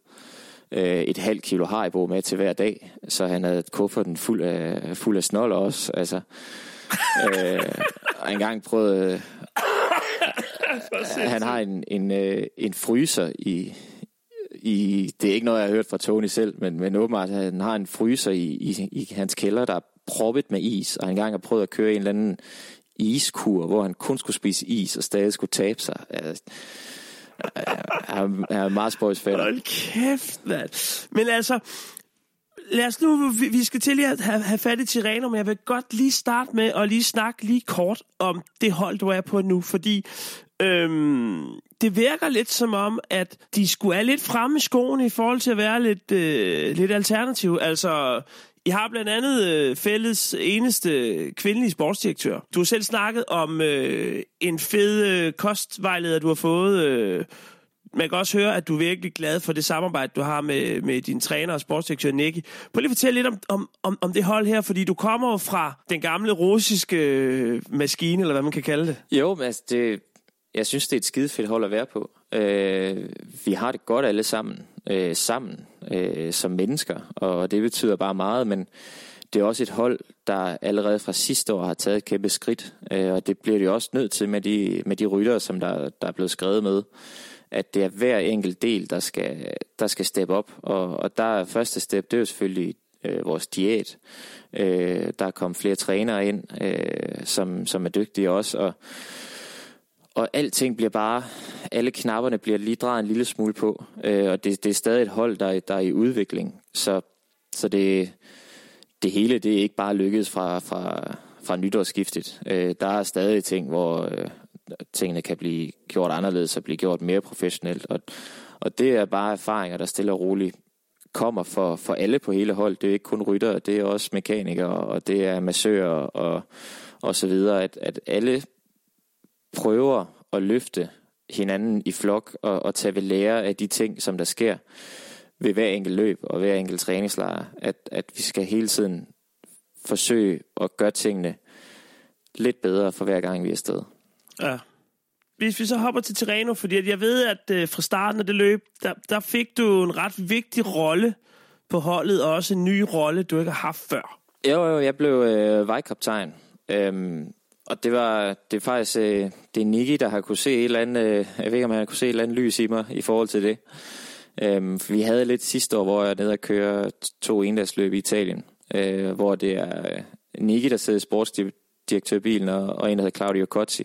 et halvt kilo Haribo med til hver dag, så han havde kufferten fuld af, fuld af snold også, altså. øh, og engang prøvede, han har en, en, en fryser i, i, det er ikke noget, jeg har hørt fra Tony selv, men, men åbenbart, han har en fryser i, i, i hans kælder, der er proppet med is, og engang har prøvet at køre en eller anden iskur, hvor han kun skulle spise is, og stadig skulle tabe sig. Altså, jeg er meget spøjsfælder. Hold kæft, mand. Men altså, lad os nu, vi, vi skal til at have, have fat i Tirreno, men jeg vil godt lige starte med at lige snakke lige kort om det hold, du er på nu, fordi øhm, det virker lidt som om, at de skulle er lidt fremme i skoene i forhold til at være lidt, øh, lidt alternativ. Altså, I har blandt andet øh, fælles eneste kvindelige sportsdirektør. Du har selv snakket om øh, en fed øh, kostvejleder, du har fået. Øh, man kan også høre, at du er virkelig glad for det samarbejde, du har med, med din træner og sportsdirektør, Nicky. Prøv lige at fortælle lidt om, om, om, om det hold her, fordi du kommer jo fra den gamle russiske øh, maskine, eller hvad man kan kalde det. Jo, men altså, det, jeg synes, det er et skidefedt hold at være på. Øh, vi har det godt alle sammen, øh, sammen øh, som mennesker, og det betyder bare meget, men det er også et hold, der allerede fra sidste år har taget et kæmpe skridt, øh, og det bliver det jo også nødt til med de, med de ryttere, som der, der er blevet skrevet med, at det er hver enkelt del, der skal, der skal steppe op, og, og der er første step, det er jo selvfølgelig øh, vores diæt. Øh, der er kommet flere trænere ind, øh, som, som er dygtige også, og Og alting bliver bare, alle knapperne bliver lige drejet en lille smule på, øh, og det, det er stadig et hold, der, der er i udvikling. Så, så det, det hele, det er ikke bare lykkedes fra, fra, fra nytårsskiftet. Øh, der er stadig ting, hvor øh, tingene kan blive gjort anderledes og blive gjort mere professionelt. Og, og det er bare erfaringer, der stille og roligt kommer for, for alle på hele hold. Det er ikke kun ryttere, det er også mekanikere, og det er massører og, og så videre, at, at alle prøver at løfte hinanden i flok og, og tage ved lære af de ting, som der sker ved hver enkelt løb og hver enkelt træningslejr. At, at vi skal hele tiden forsøge at gøre tingene lidt bedre for hver gang vi er afsted. Ja. Hvis vi så hopper til Tirreno, fordi jeg ved, at øh, fra starten af det løb, der, der fik du en ret vigtig rolle på holdet, og også en ny rolle, du ikke har haft før. Jo, jo, jeg blev øh, vejkaptajn. Øhm, Og det var det er faktisk øh, det er Nicky, der har kunne se et eller andet, øh, jeg ved ikke om han har kunne se et eller andet lys i mig i forhold til det. Øhm, for vi havde lidt sidste år, hvor jeg er nede og køre to endagsløb i Italien, øh, hvor det er øh, Nicky, der sidder i sportsdirektørbilen, og, og en, der hedder Claudio Cozzi.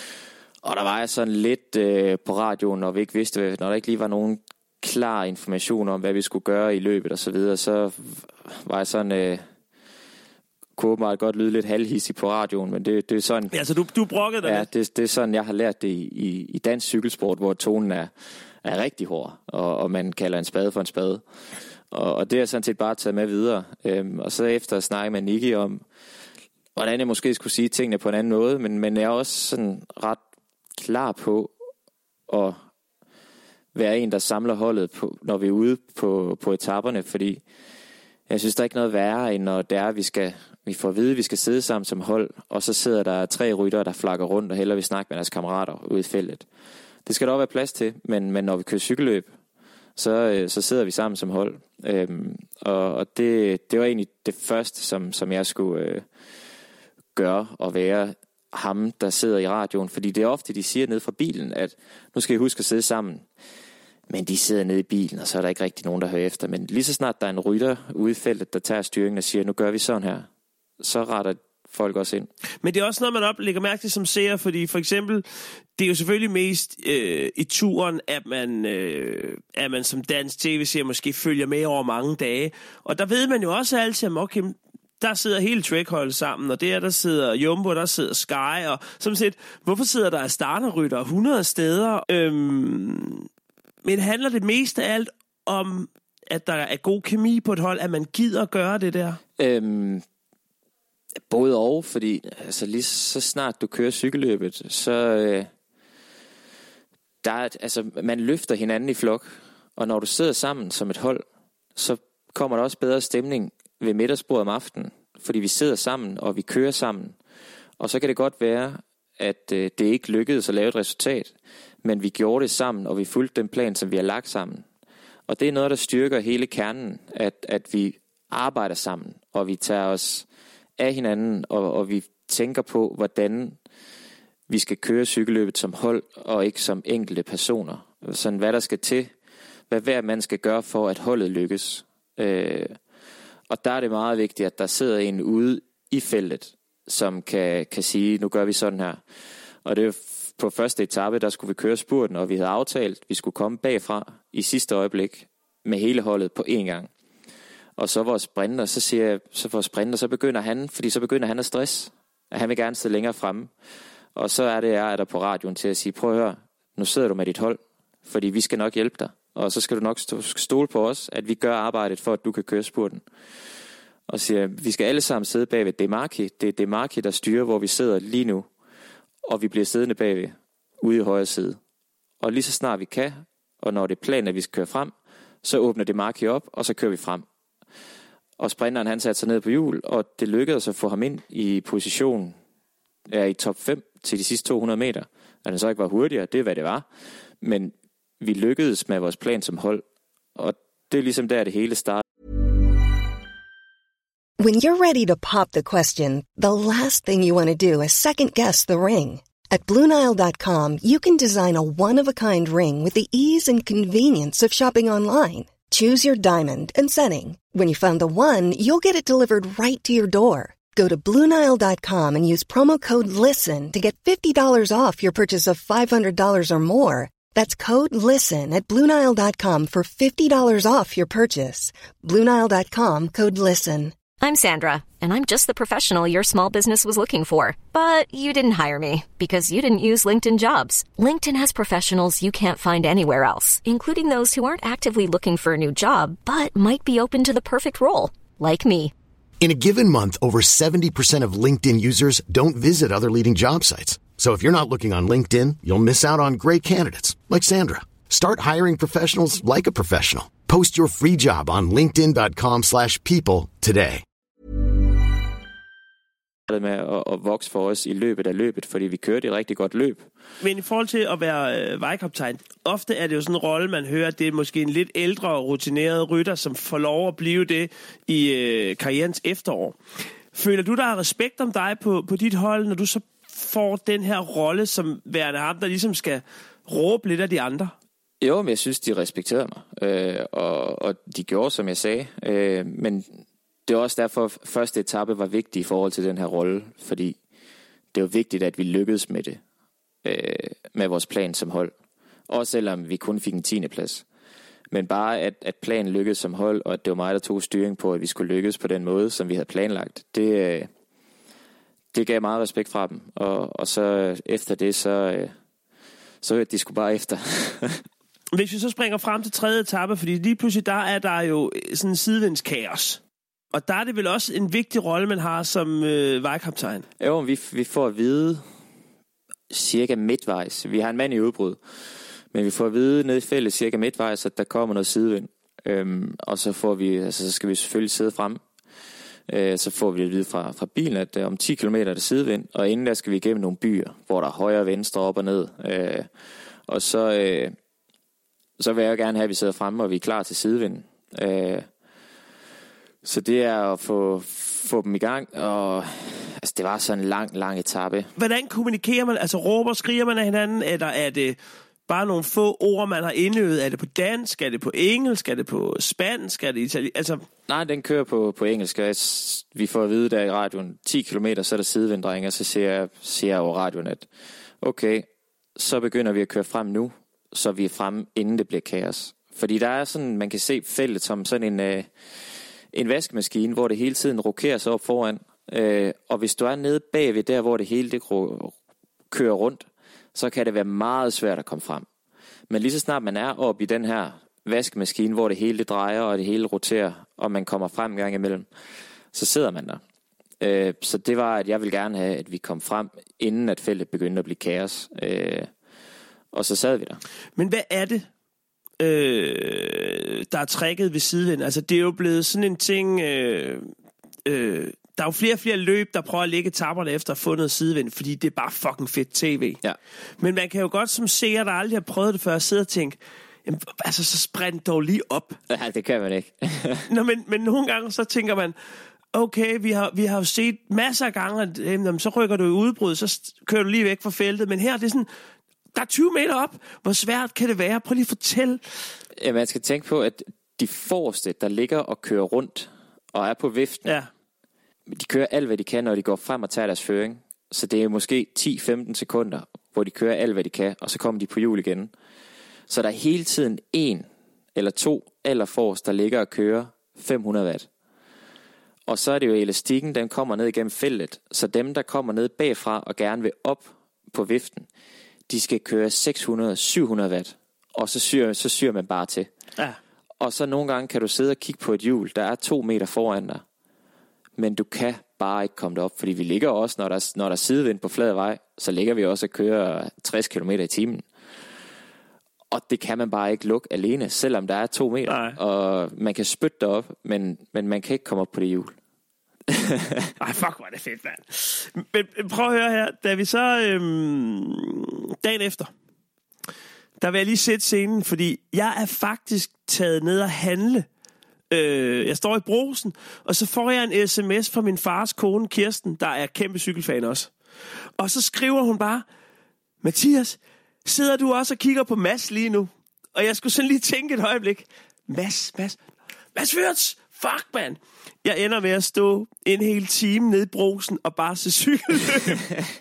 Og der var jeg sådan lidt øh, på radioen, når vi ikke vidste, når der ikke lige var nogen klar information om, hvad vi skulle gøre i løbet og så videre, så var jeg sådan... Øh, kunne åbenbart godt lyde lidt halvhissig på radioen, men det, det er sådan... Ja, så du, du brokkede dig Ja, lidt. det, det er sådan, jeg har lært det i, i, i dansk cykelsport, hvor tonen er, er rigtig hård, og, og man kalder en spade for en spade. Og, og det er sådan set bare taget med videre. Øhm, og så efter at snakke med Nicky om, hvordan jeg måske skulle sige tingene på en anden måde, men, men jeg er også sådan ret klar på at være en, der samler holdet, på, når vi er ude på, på etaperne, fordi jeg synes, der er ikke noget værre, end når det er, at vi skal... Vi får at vide, at vi skal sidde sammen som hold, og så sidder der tre ryttere, der flakker rundt, og hellere vil snakke med deres kammerater ude i feltet. Det skal der også være plads til, men, men når vi kører cykelløb, så, så sidder vi sammen som hold. Øhm, og og det, det var egentlig det første, som, som jeg skulle øh, gøre, og være ham, der sidder i radioen. Fordi det er ofte, de siger ned fra bilen, at nu skal I huske at sidde sammen. Men de sidder nede i bilen, og så er der ikke rigtig nogen, der hører efter. Men lige så snart der er en rytter ude i feltet, der tager styringen og siger, nu gør vi sådan her, så retter folk også ind. Men det er også noget, man op lægger mærke til som seer, fordi for eksempel, det er jo selvfølgelig mest øh, i turen, at man, øh, at man som dansk tv-seer måske følger med over mange dage. Og der ved man jo også altid, at okay, der sidder hele Trek-holdet sammen, og der der sidder Jumbo, der sidder Sky, og som set, hvorfor sidder der Astana-rytter hundrede steder? Øhm, men handler det mest af alt om, at der er god kemi på et hold, at man gider at gøre det der? Øhm Både og, fordi altså, lige så snart du kører cykelløbet, så øh, der er, altså, man løfter hinanden i flok, og når du sidder sammen som et hold, så kommer der også bedre stemning ved middagsbordet om aftenen, fordi vi sidder sammen, og vi kører sammen. Og så kan det godt være, at øh, det ikke lykkedes at lave et resultat, men vi gjorde det sammen, og vi fulgte den plan, som vi har lagt sammen. Og det er noget, der styrker hele kernen, at, at vi arbejder sammen, og vi tager os af hinanden, og, og vi tænker på, hvordan vi skal køre cykelløbet som hold, og ikke som enkelte personer. Sådan hvad der skal til, hvad hver mand skal gøre for, at holdet lykkes. Øh, og der er det meget vigtigt, at der sidder en ude i feltet, som kan, kan sige, nu gør vi sådan her. Og det er på første etape, der skulle vi køre spurten, og vi havde aftalt, at vi skulle komme bagfra i sidste øjeblik med hele holdet på én gang. Og så vores sprinter, så siger jeg, så vores sprinter, så begynder han, fordi så begynder han at stresse. Han vil gerne sidde længere fremme. Og så er det, jeg er der på radioen til at sige, prøv at høre, nu sidder du med dit hold, fordi vi skal nok hjælpe dig. Og så skal du nok stole på os, at vi gør arbejdet for, at du kan køre spurten. Og siger, vi skal alle sammen sidde bagved Demarchi. Det er Demarchi, der styrer, hvor vi sidder lige nu. Og vi bliver siddende bagved, ude i højre side. Og lige så snart vi kan, og når det er planen, at vi skal køre frem, så åbner Demarchi op, og så kører vi frem. Og sprinteren, han satte sig ned på hjul, og det lykkedes at få ham ind i position, ja, i top fem til de sidste to hundrede meter. At han så ikke var hurtigere, det er, hvad det var. Men vi lykkedes med vores plan som hold, og det er ligesom der, det hele starter. When you're ready to pop the question, the last thing you want to do is second-guess the ring. At Blue Nile dot com, you can design a one-of-a-kind ring with the ease and convenience of shopping online. Choose your diamond and setting. When you find the one, you'll get it delivered right to your door. Go to Blue Nile dot com and use promo code LISTEN to get fifty dollars off your purchase of five hundred dollars or more. That's code LISTEN at Blue Nile dot com for fifty dollars off your purchase. Blue Nile dot com, code LISTEN. I'm Sandra, and I'm just the professional your small business was looking for. But you didn't hire me because you didn't use LinkedIn Jobs. LinkedIn has professionals you can't find anywhere else, including those who aren't actively looking for a new job, but might be open to the perfect role, like me. In a given month, over seventy percent of LinkedIn users don't visit other leading job sites. So if you're not looking on LinkedIn, you'll miss out on great candidates, like Sandra. Start hiring professionals like a professional. Post your free job on linkedin dot com slash people today. Med at, at vokse for os i løbet af løbet, fordi vi kørte et rigtig godt løb. Men i forhold til at være øh, vejkaptajn, ofte er det jo sådan en rolle, man hører, at det er måske en lidt ældre og rutineret rytter, som får lov at blive det i øh, karrierens efterår. Føler du, der er respekt om dig på, på dit hold, når du så får den her rolle som værende ham, der ligesom skal råbe lidt af de andre? Jo, men jeg synes, de respekterede mig, øh, og, og de gjorde, som jeg sagde, øh, men det er også derfor, at første etape var vigtig i forhold til den her rolle, fordi det var vigtigt, at vi lykkedes med det, øh, med vores plan som hold. Også selvom vi kun fik en tiende plads. Men bare, at, at planen lykkedes som hold, og at det var mig, der tog styring på, at vi skulle lykkes på den måde, som vi havde planlagt, det, øh, det gav meget respekt fra dem. Og, og så efter det, så, øh, så hørte de sgu bare efter. Hvis vi så springer frem til tredje etape, fordi lige pludselig der er der jo sådan en sidevindskaos. Og der er det vel også en vigtig rolle, man har som øh, vejkaptajn. Jo, vi, vi får at vide cirka midtvejs. Vi har en mand i udbrud, men vi får at vide nede i feltet cirka midtvejs, at der kommer noget sidevind. Øhm, og så får vi, altså så skal vi selvfølgelig sidde frem. Øh, så får vi at vide fra, fra bilen, at øh, om ti kilometer er der sidevind, og inden der skal vi igennem nogle byer, hvor der er højre og venstre, op og ned. Øh, og så, øh, så vil jeg gerne have, at vi sidder fremme, og vi er klar til sidevinden. Øh, Så det er at få, få dem i gang, og altså, det var sådan en lang, lang etape. Hvordan kommunikerer man? Altså råber, skriger man af hinanden, eller er det bare nogle få ord, man har indøvet? Er det på dansk, er det på engelsk, er det på spansk, er det italiensk? Altså... Nej, den kører på, på engelsk. Vi får at vide der i radioen, ti kilometer, så er der sidevinddreng, og så siger jeg, siger jeg over radioen, at okay, så begynder vi at køre frem nu, så vi er fremme, inden det bliver kaos. Fordi der er sådan, man kan se feltet som sådan en... Øh, en vaskemaskine, hvor det hele tiden rokerer sig op foran. Øh, og hvis du er nede bagved der, hvor det hele det kører rundt, så kan det være meget svært at komme frem. Men lige så snart man er oppe i den her vaskemaskine, hvor det hele det drejer, og det hele roterer, og man kommer frem en gang imellem, så sidder man der. Øh, så det var, at jeg ville gerne have, at vi kom frem, inden at feltet begyndte at blive kaos. Øh, og så sad vi der. Men hvad er det, Øh, der er trækket ved sidevind? Altså det er jo blevet sådan en ting øh, øh, der er jo flere og flere løb, der prøver at lægge etapperne efter at få noget sidevind, fordi det er bare fucking fedt tv. Ja. Men man kan jo godt som seer, der aldrig har prøvet det før, at sidde og tænke, jamen, altså så sprint dog lige op. Ja, det kan man ikke. Nå, men, men nogle gange så tænker man, okay, vi har, vi har jo set masser af gange, at jamen, så rykker du i udbrud, så kører du lige væk fra feltet, men her det er sådan, der er tyve meter op. Hvor svært kan det være? Prøv lige at fortælle. Ja, man skal tænke på, at de forreste, der ligger og kører rundt og er på viften, ja. de kører alt, hvad de kan, når de går frem og tager deres føring. Så det er måske ti til femten sekunder, hvor de kører alt, hvad de kan, og så kommer de på hjul igen. Så der er hele tiden en eller to allerforrest, der ligger og kører fem hundrede watt. Og så er det jo elastikken, den kommer ned igennem feltet. Så dem, der kommer ned bagfra og gerne vil op på viften, de skal køre seks hundrede til syv hundrede watt, og så syr, så syr man bare til. Ja. Og så nogle gange kan du sidde og kigge på et hjul, der er to meter foran dig, men du kan bare ikke komme derop, fordi vi ligger også, når der, når der er sidevind på flad vej, så ligger vi også og kører tres kilometer i timen. Og det kan man bare ikke lukke alene, selvom der er to meter. Nej. Og man kan spytte derop, men, men man kan ikke komme op på det hjul. Ej, fuck, hvor er det fedt, mand. Men prøv at høre her. Da vi så øhm, dagen efter, der vil jeg lige sætte scenen, fordi jeg er faktisk taget ned og handle. Øh, jeg står i Brugsen, og så får jeg en sms fra min fars kone, Kirsten, der er kæmpe cykelfan også. Og så skriver hun bare, Mathias, sidder du også og kigger på Mads lige nu? Og jeg skulle sådan lige tænke et øjeblik. Mads, Mads, Mads Wirtz, fuck, man. Jeg ender med at stå en hel time nede i Brugsen og bare se cykelløb.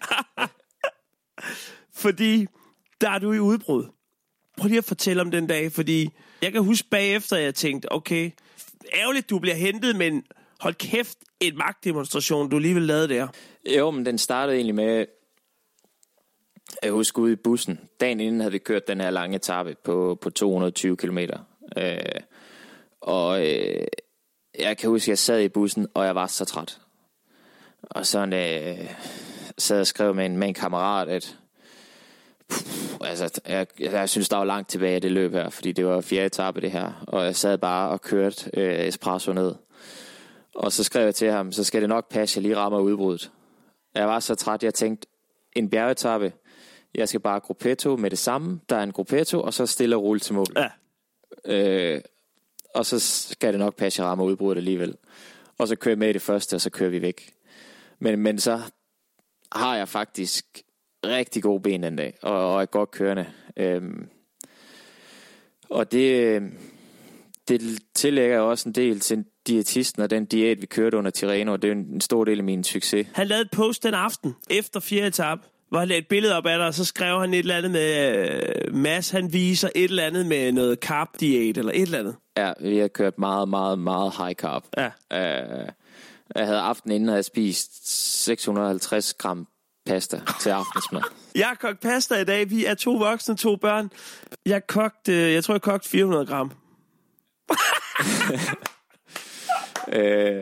Fordi der er du i udbrud. Prøv lige at fortælle om den dag, fordi jeg kan huske bagefter, at jeg tænkte, okay, ærgerligt, du bliver hentet, men hold kæft, et magtdemonstration, du alligevel lavede der. Jo, men den startede egentlig med, jeg husker ude i bussen. Dagen inden havde vi kørt den her lange etape på, på to hundrede og tyve kilometer. Øh, og øh, jeg kan huske, at jeg sad i bussen, og jeg var så træt. Og sådan øh, sad og skrev med en, med en kammerat, at pff, altså, jeg, jeg synes, der var langt tilbage i det løb her, fordi det var fjerde etape det her. Og jeg sad bare og kørte øh, espresso ned. Og så skrev jeg til ham, så skal det nok passe, jeg lige rammer udbruddet. Jeg var så træt, jeg tænkte, en bjergetappe, jeg skal bare gruppetto med det samme. Der er en gruppetto, og så stille og rulle til mål. Ja. Øh, og så skal det nok passe, jeg rammer udbruddet alligevel. Og så kører jeg med i det første, og så kører vi væk. Men, men så har jeg faktisk rigtig gode ben den dag, og, og er godt kørende. Øhm, og det, det tillægger også en del til diætisten og den diæt, vi kørte under Tirreno, og det er en stor del af min succes. Han lavede et post den aften, efter fjerde etape, hvor han lagde et billede op af dig, og så skrev han et eller andet med, uh, Mads, han viser et eller andet med noget carb-diæt, eller et eller andet. Ja, vi har kørt meget, meget, meget high carb. Ja. Uh, jeg havde aften inden, havde jeg spist seks hundrede og halvtreds gram pasta til aftensmad. Jeg har kogt pasta i dag, vi er to voksne, to børn. Jeg kogte, jeg tror jeg kogte fire hundrede gram. øh,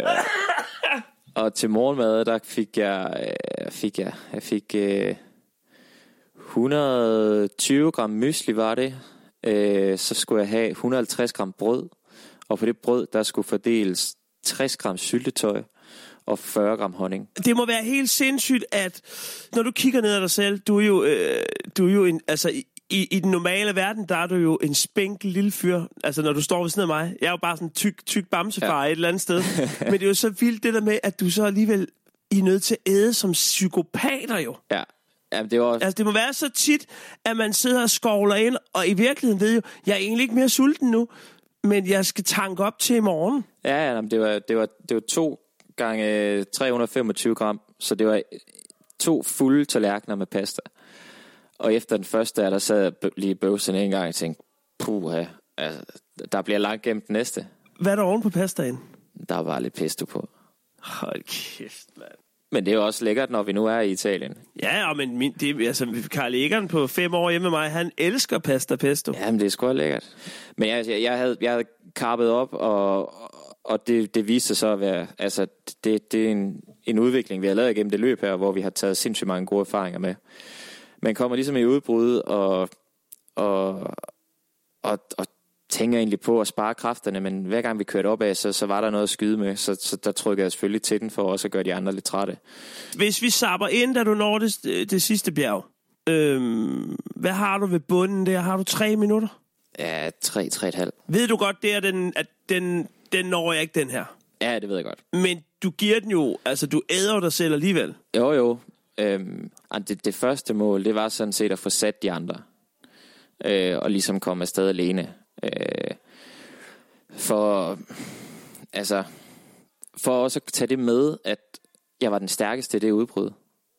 og til morgenmad, der fik jeg, øh, fik jeg, jeg fik øh, et hundrede og tyve gram mysli var det. Øh, så skulle jeg have et hundrede og halvtreds gram brød, og på det brød, der skulle fordeles tres gram syltetøj og fyrre gram honning. Det må være helt sindssygt, at når du kigger ned ad dig selv, du er jo, øh, du er jo en, altså i, i, i den normale verden, der er du jo en spænkel lille fyr. Altså når du står ved siden af mig, jeg er jo bare sådan en tyk, tyk bamsefar ja. Et eller andet sted. Men det er jo så vildt det der med, at du så alligevel I er nødt til at æde som psykopater jo. Ja. Jamen, det var... Altså det må være så tit, at man sidder og skovler ind, og i virkeligheden ved jo, jeg er egentlig ikke mere sulten nu, men jeg skal tanke op til i morgen. Ja, ja, det var, det var, det var to gange tre hundrede og femogtyve gram, så det var to fulde tallerkener med pasta. Og efter den første, der sad jeg lige i bøvsen en gang og tænkte, puha, altså, der bliver langt gennem den næste. Hvad er der oven på pastaen? Der var lidt pesto på. Hold kæft, mand. Men det er jo også lækkert, når vi nu er i Italien. Ja, men min, det, altså, Karl Eggeren på fem år hjemme med mig, han elsker pasta pesto. Jamen, det er sgu lækkert. Men jeg, jeg, jeg, havde, jeg havde karpet op, og, og det, det viste sig så at være, altså, det, det er en, en udvikling, vi har lavet igennem det løb her, hvor vi har taget sindssygt mange gode erfaringer med. Man kommer ligesom i udbrud, og, og, og, og tænker egentlig på at spare kræfterne, men hver gang vi kørte op af, så, så var der noget at skyde med, så, så der trykker jeg selvfølgelig til den for også at gøre de andre lidt trætte. Hvis vi zapper ind, da du når det, det sidste bjerg, øhm, hvad har du ved bunden der? Har du tre minutter? Ja, tre, tre et halvt. Ved du godt, det er den, at den, den når jeg ikke, den her? Ja, det ved jeg godt. Men du giver den jo, altså du æder dig selv alligevel. Jo, jo. Øhm, det, det første mål, det var sådan set at få sat de andre, øh, og ligesom komme afsted alene. Øh, for altså for også at tage det med, at jeg var den stærkeste i det udbrud,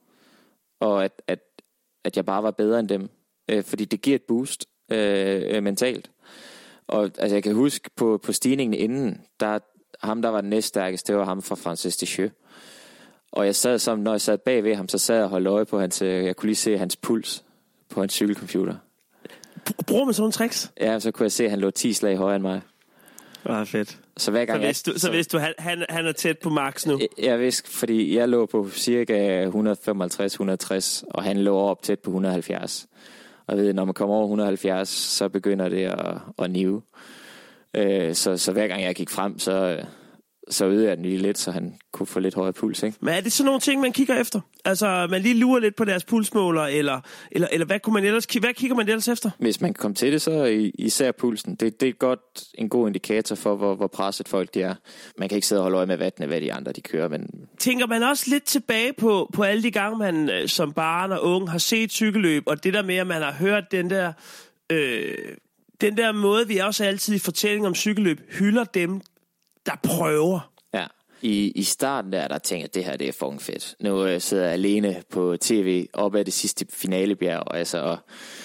og at, at, at jeg bare var bedre end dem, øh, fordi det giver et boost øh, mentalt. Og altså, jeg kan huske på, på stigningen inden, der, ham der var den næststærkeste, det var ham fra Francis Deschamps. Og jeg sad som, når jeg sad bag ved ham, så sad jeg og holdt øje på hans, jeg kunne lige se hans puls på en cykelcomputer. Bruger man sådan nogle tricks? Ja, så kunne jeg se, at han lå ti slag højere end mig. Det var fedt. Så hver gang så vidste du, så, så vidste du han, han, han er tæt på max nu? Jeg, jeg vidste, fordi jeg lå på cirka et hundrede femoghalvtreds til et hundrede tres, og han lå op tæt på et hundrede halvfjerds. Og ved, når man kommer over et hundrede halvfjerds, så begynder det at, at nive. Øh, så, så hver gang jeg gik frem, så, så øgede jeg den lige lidt, så han kunne få lidt højere puls. Ikke? Men er det sådan nogle ting, man kigger efter? Altså, man lige lurer lidt på deres pulsmåler, eller, eller, eller hvad, kunne man ellers, hvad kigger man ellers efter? Hvis man kan komme til det, så især pulsen. Det, det er godt en god indikator for, hvor, hvor presset folk de er. Man kan ikke sidde og holde øje med vattene, hvad de andre de kører. Men... Tænker man også lidt tilbage på, på alle de gange, man som barn og ung har set cykelløb, og det der med, at man har hørt den der... Øh, den der måde, vi også altid i fortælling om cykelløb hylder dem, der prøver. Ja. I, I starten der, der tænkte jeg, at det her det er fucking fedt. Nu øh, sidder jeg alene på tv op ad det sidste finalebjerg, og, altså, og,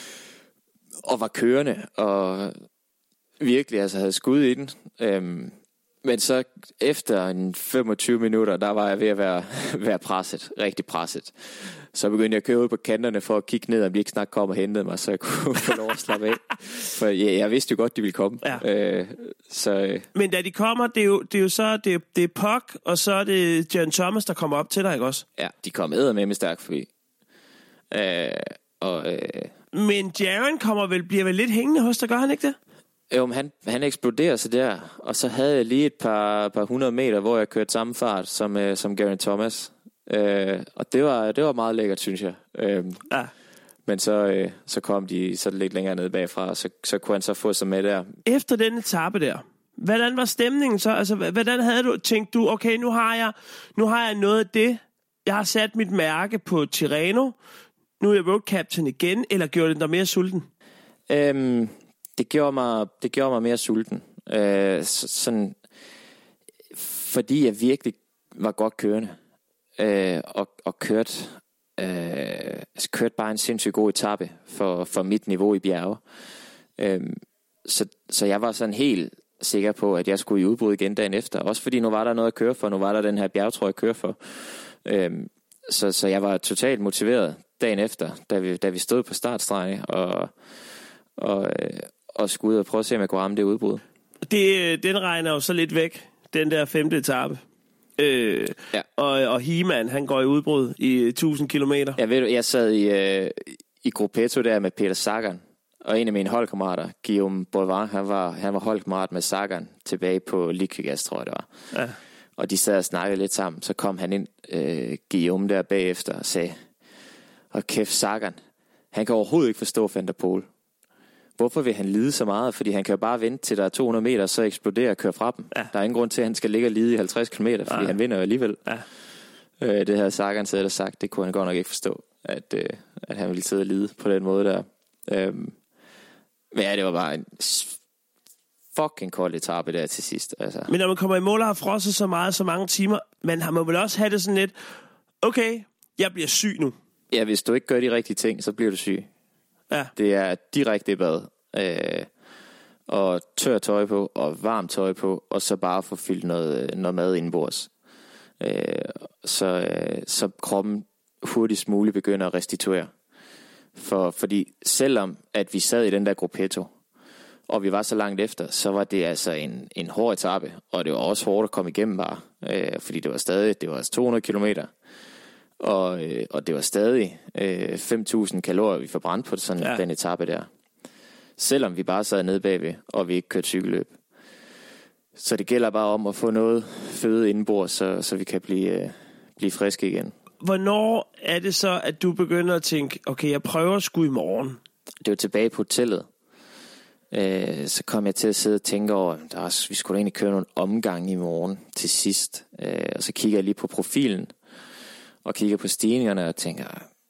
og var kørende, og virkelig altså, havde skud i den. Øhm, men så efter en femogtyve minutter, der var jeg ved at være, være presset, rigtig presset. Så begyndte jeg at køre ud på kanterne for at kigge ned, om de ikke snart kom og hentede mig, så jeg kunne få lov at slappe af. For ja, jeg vidste jo godt, de ville komme. Ja. Øh, så, øh. Men da de kommer, det er jo, det er jo så, det er, det er Puck, og så er det John Thomas, der kommer op til dig, ikke også? Ja, de kom eddermame med stærkt forbi. Øh, og, øh. Men Jaron kommer vel, bliver vel lidt hængende hos dig, gør han ikke det? Jo, men han, han eksploderer så der, og så havde jeg lige et par, par hundrede meter, hvor jeg kørte samme fart som, øh, som Geraint Thomas. Øh, og det var, det var meget lækkert, synes jeg. Øh, ja. Men så, øh, så kom de så lidt længere ned bagfra, og så, så kunne han så få sig med der. Efter den etape der, hvordan var stemningen så? Altså, hvordan havde du tænkt du, okay, nu har jeg, nu har jeg noget af det, jeg har sat mit mærke på Tirreno, nu er jeg road captain igen, eller gjorde det dig mere sulten? Øhm, det, gjorde mig, det gjorde mig mere sulten. Øh, så, sådan, fordi jeg virkelig var godt kørende. Øh, og, og kørte, øh, kørte bare en sindssygt god etape for, for mit niveau i bjerge. Øh, så, så jeg var sådan helt sikker på, at jeg skulle i udbrud igen dagen efter. Også fordi nu var der noget at køre for. Nu var der den her bjergetrøje at køre for. Øh, så, så jeg var totalt motiveret dagen efter, da vi, da vi stod på startstregen og, og, øh, og skulle ud og prøve at se, om jeg kunne ramme det udbrud. Det, den regner jo så lidt væk, den der femte etape. Øh, ja. og, og He-Man, han går i udbrud i tusind kilometer. Jeg ved du, jeg sad i, øh, i Gruppetto der med Peter Sagan, og en af mine holdkammerater, Guillaume Boivard, han var, han var holdkammerat med Sagan tilbage på Liquigas, tror jeg det var. Ja. Og de sad og snakkede lidt sammen, så kom han ind, øh, Guillaume der bagefter, og sagde, og kæft Sagan, han kan overhovedet ikke forstå Van der Poel. Hvorfor vil han lide så meget? Fordi han kan jo bare vente til der er to hundrede meter, så eksplodere og køre fra dem. Ja. Der er ingen grund til, at han skal ligge og lide i halvtreds kilometer, fordi ja. han vinder jo alligevel. Ja. Øh, det havde Sagan siddet og sagt, det kunne han godt nok ikke forstå, at, øh, at han ville sidde og lide på den måde der. Øh, men ja, det var bare en fucking kold etape der til sidst. Altså. Men når man kommer i mål og har frosset så meget, så mange timer, man har man vel også have det sådan lidt, okay, jeg bliver syg nu. Ja, hvis du ikke gør de rigtige ting, så bliver du syg. Ja. Det er direkte i bad. Øh, og tør tøj på, og varmt tøj på, og så bare få fyldt noget, noget mad indenbords. Øh, så, øh, så kroppen hurtigst muligt begynder at restituere. For, fordi selvom at vi sad i den der Gruppetto, og vi var så langt efter, så var det altså en, en hård etape, og det var også hårdt at komme igennem bare. Øh, fordi det var stadig, det var altså to hundrede kilometer. Og, øh, og det var stadig øh, fem tusind kalorier, vi forbrændte på sådan ja. den etape der. Selvom vi bare sad nede bagved, og vi ikke kørte cykelløb. Så det gælder bare om at få noget føde indenbords, så, så vi kan blive, øh, blive friske igen. Hvornår er det så, at du begynder at tænke, okay, jeg prøver sgu i morgen? Det var tilbage på hotellet. Øh, så kom jeg til at sidde og tænke over, der er, vi skulle egentlig køre nogle omgange i morgen til sidst. Øh, og så kigger jeg lige på profilen, og kigger på stigningerne og tænker,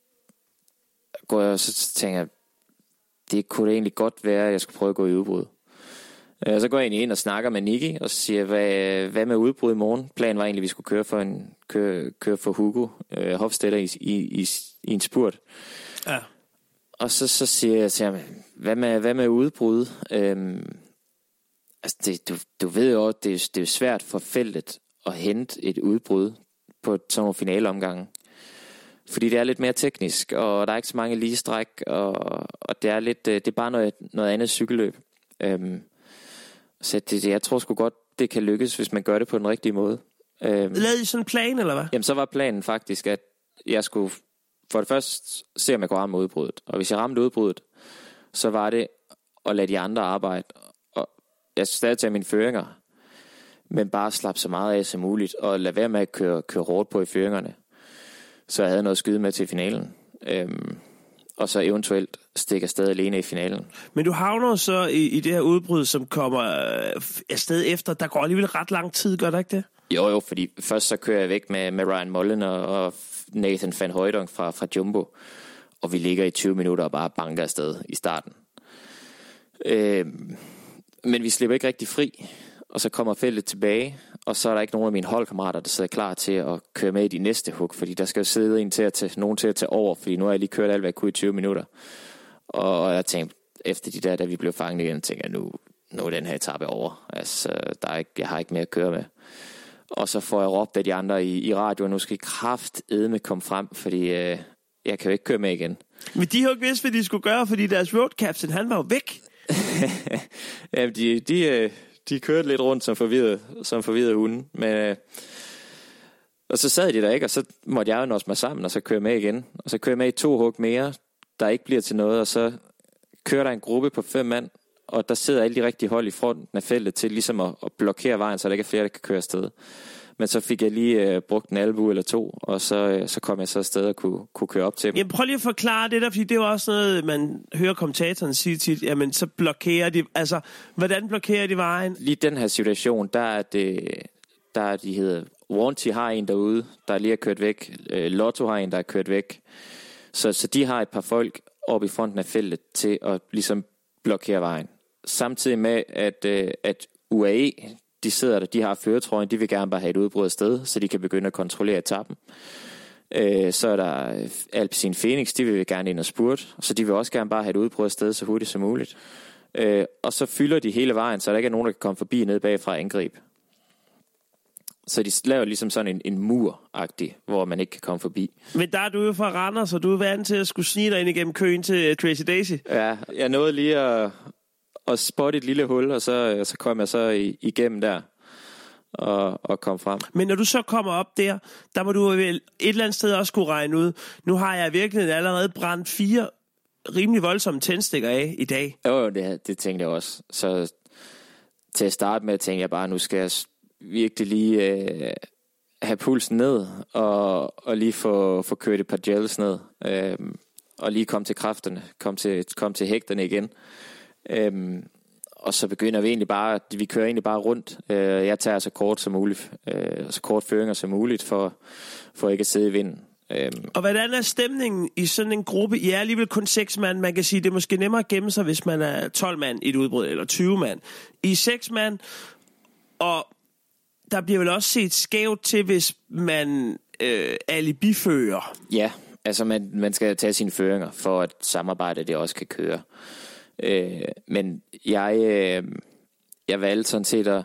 går jeg, så tænker jeg, det kunne det egentlig godt være, at jeg skulle prøve at gå i udbrud. Og så går jeg egentlig ind og snakker med Nicky, og siger, hvad, hvad med udbrud i morgen? Planen var egentlig, at vi skulle køre for, en, køre, køre for Hugo øh, Hofstetter i, i, i, i en spurt. Ja. Og så, så siger jeg til ham, hvad med, hvad med udbrud? Øhm, altså det, du, du ved jo, det er, det er svært for feltet at hente et udbrud på sådan nogle finaleomgange. Fordi det er lidt mere teknisk, og der er ikke så mange lige stræk, og, og det er lidt, det er bare noget, noget andet cykelløb. Øhm, så det, jeg tror sgu godt, det kan lykkes, hvis man gør det på den rigtige måde. Øhm, Lavede I sådan en plan, eller hvad? Jamen, så var planen faktisk, at jeg skulle for det første se, om jeg kunne ramme udbruddet. Og hvis jeg ramte udbruddet, så var det at lade de andre arbejde. Og jeg skulle stadig tage mine føringer, men bare slappe så meget af som muligt, og lade være med at køre, køre hårdt på i føringerne. Så jeg havde noget at skyde med til finalen. Øhm, og så eventuelt stikke afsted alene i finalen. Men du havner så i, i det her udbrud, som kommer øh, afsted efter. Der går alligevel ret lang tid, gør der ikke det? Jo, jo, fordi først så kører jeg væk med, med Ryan Mullen og, og Nathan van Hooydonk fra, fra Jumbo. Og vi ligger i tyve minutter og bare banker afsted i starten. Øhm, men vi slipper ikke rigtig fri. Og så kommer feltet tilbage, og så er der ikke nogen af mine holdkammerater, der sidder klar til at køre med i de næste hug, fordi der skal jo sidde en til at tage, nogen til at tage over, fordi nu har jeg lige kørt alt, hvad jeg kunne i tyve minutter. Og jeg tænkte, efter de der, da vi blev fanget igen, tænker jeg, nu, nu er den her etape over. Altså, der er ikke, jeg har ikke mere at køre med. Og så får jeg råbt af de andre i, i radioen, nu skal I kraftedme komme frem, fordi øh, jeg kan jo ikke køre med igen. Men de har jo ikke vidst, hvad de skulle gøre, fordi deres road captain, han var jo væk. Jamen, de... de øh, De kørte lidt rundt som forvirrede, som forvirrede hunde. Men, øh, og så sad de der ikke, og så måtte jeg jo nås mig sammen, og så køre med igen. Og så kører jeg med i to hug mere, der ikke bliver til noget, og så kører der en gruppe på fem mand, og der sidder alle de rigtige hold i fronten af feltet til ligesom at, at blokere vejen, så der ikke er flere, der kan køre afsted. Men så fik jeg lige øh, brugt en albue eller to, og så, øh, så kom jeg så afsted og kunne, kunne køre op til dem. Jamen prøv lige at forklare det der, fordi det er jo også noget, man hører kommentatoren sige tit, jamen så blokerer de, altså hvordan blokerer de vejen? Lige den her situation, der er det, der er de hedder, Warranty har en derude, der lige er kørt væk, Lotto har en, der er kørt væk, så, så de har et par folk oppe i fronten af feltet til at ligesom blokere vejen. Samtidig med, at, at U A E, de sidder der, de har føretrøjen, de vil gerne bare have et udbrud af sted, så de kan begynde at kontrollere etappen. Øh, så er der Alpecin Phoenix, de vil gerne ind og spurte, så de vil også gerne bare have et udbrud af sted så hurtigt som muligt. Øh, og så fylder de hele vejen, så der ikke er nogen, der kan komme forbi ned bagfra og angribe. Så de laver ligesom sådan en, en mur-agtig, hvor man ikke kan komme forbi. Men der er du jo fra Randers, så du er vant til at skulle snige dig ind igennem køen til Crazy Daisy. Ja, jeg nåede lige at, at spotte et lille hul, og så, så kom jeg så igennem der og, og kom frem. Men når du så kommer op der, der må du vel et eller andet sted også kunne regne ud. Nu har jeg virkelig allerede brændt fire rimelig voldsomme tændstikker af i dag. Jo, det, det tænkte jeg også. Så til at starte med, tænkte jeg bare, nu skal jeg virkelig lige øh, have pulsen ned, og, og lige få, få kørt et par gels ned, øh, og lige komme til kræfterne, komme til, komme til hægterne igen. Øh, og så begynder vi egentlig bare, vi kører egentlig bare rundt. Øh, jeg tager så kort som muligt, øh, så kort føringer som muligt, for, for ikke at sidde i vinden. Øhm. Og hvordan er stemningen i sådan en gruppe? I er alligevel kun seks mand. Man kan sige, det er måske nemmere at gemme sig, hvis man er tolv mand i et udbrud, eller tyve mand. I er seks mand, og der bliver vel også set skævt til, hvis man øh, alibifører. Ja, altså man, man skal tage sine føringer, for at samarbejdet det også kan køre. Øh, men jeg, øh, jeg valgte sådan set at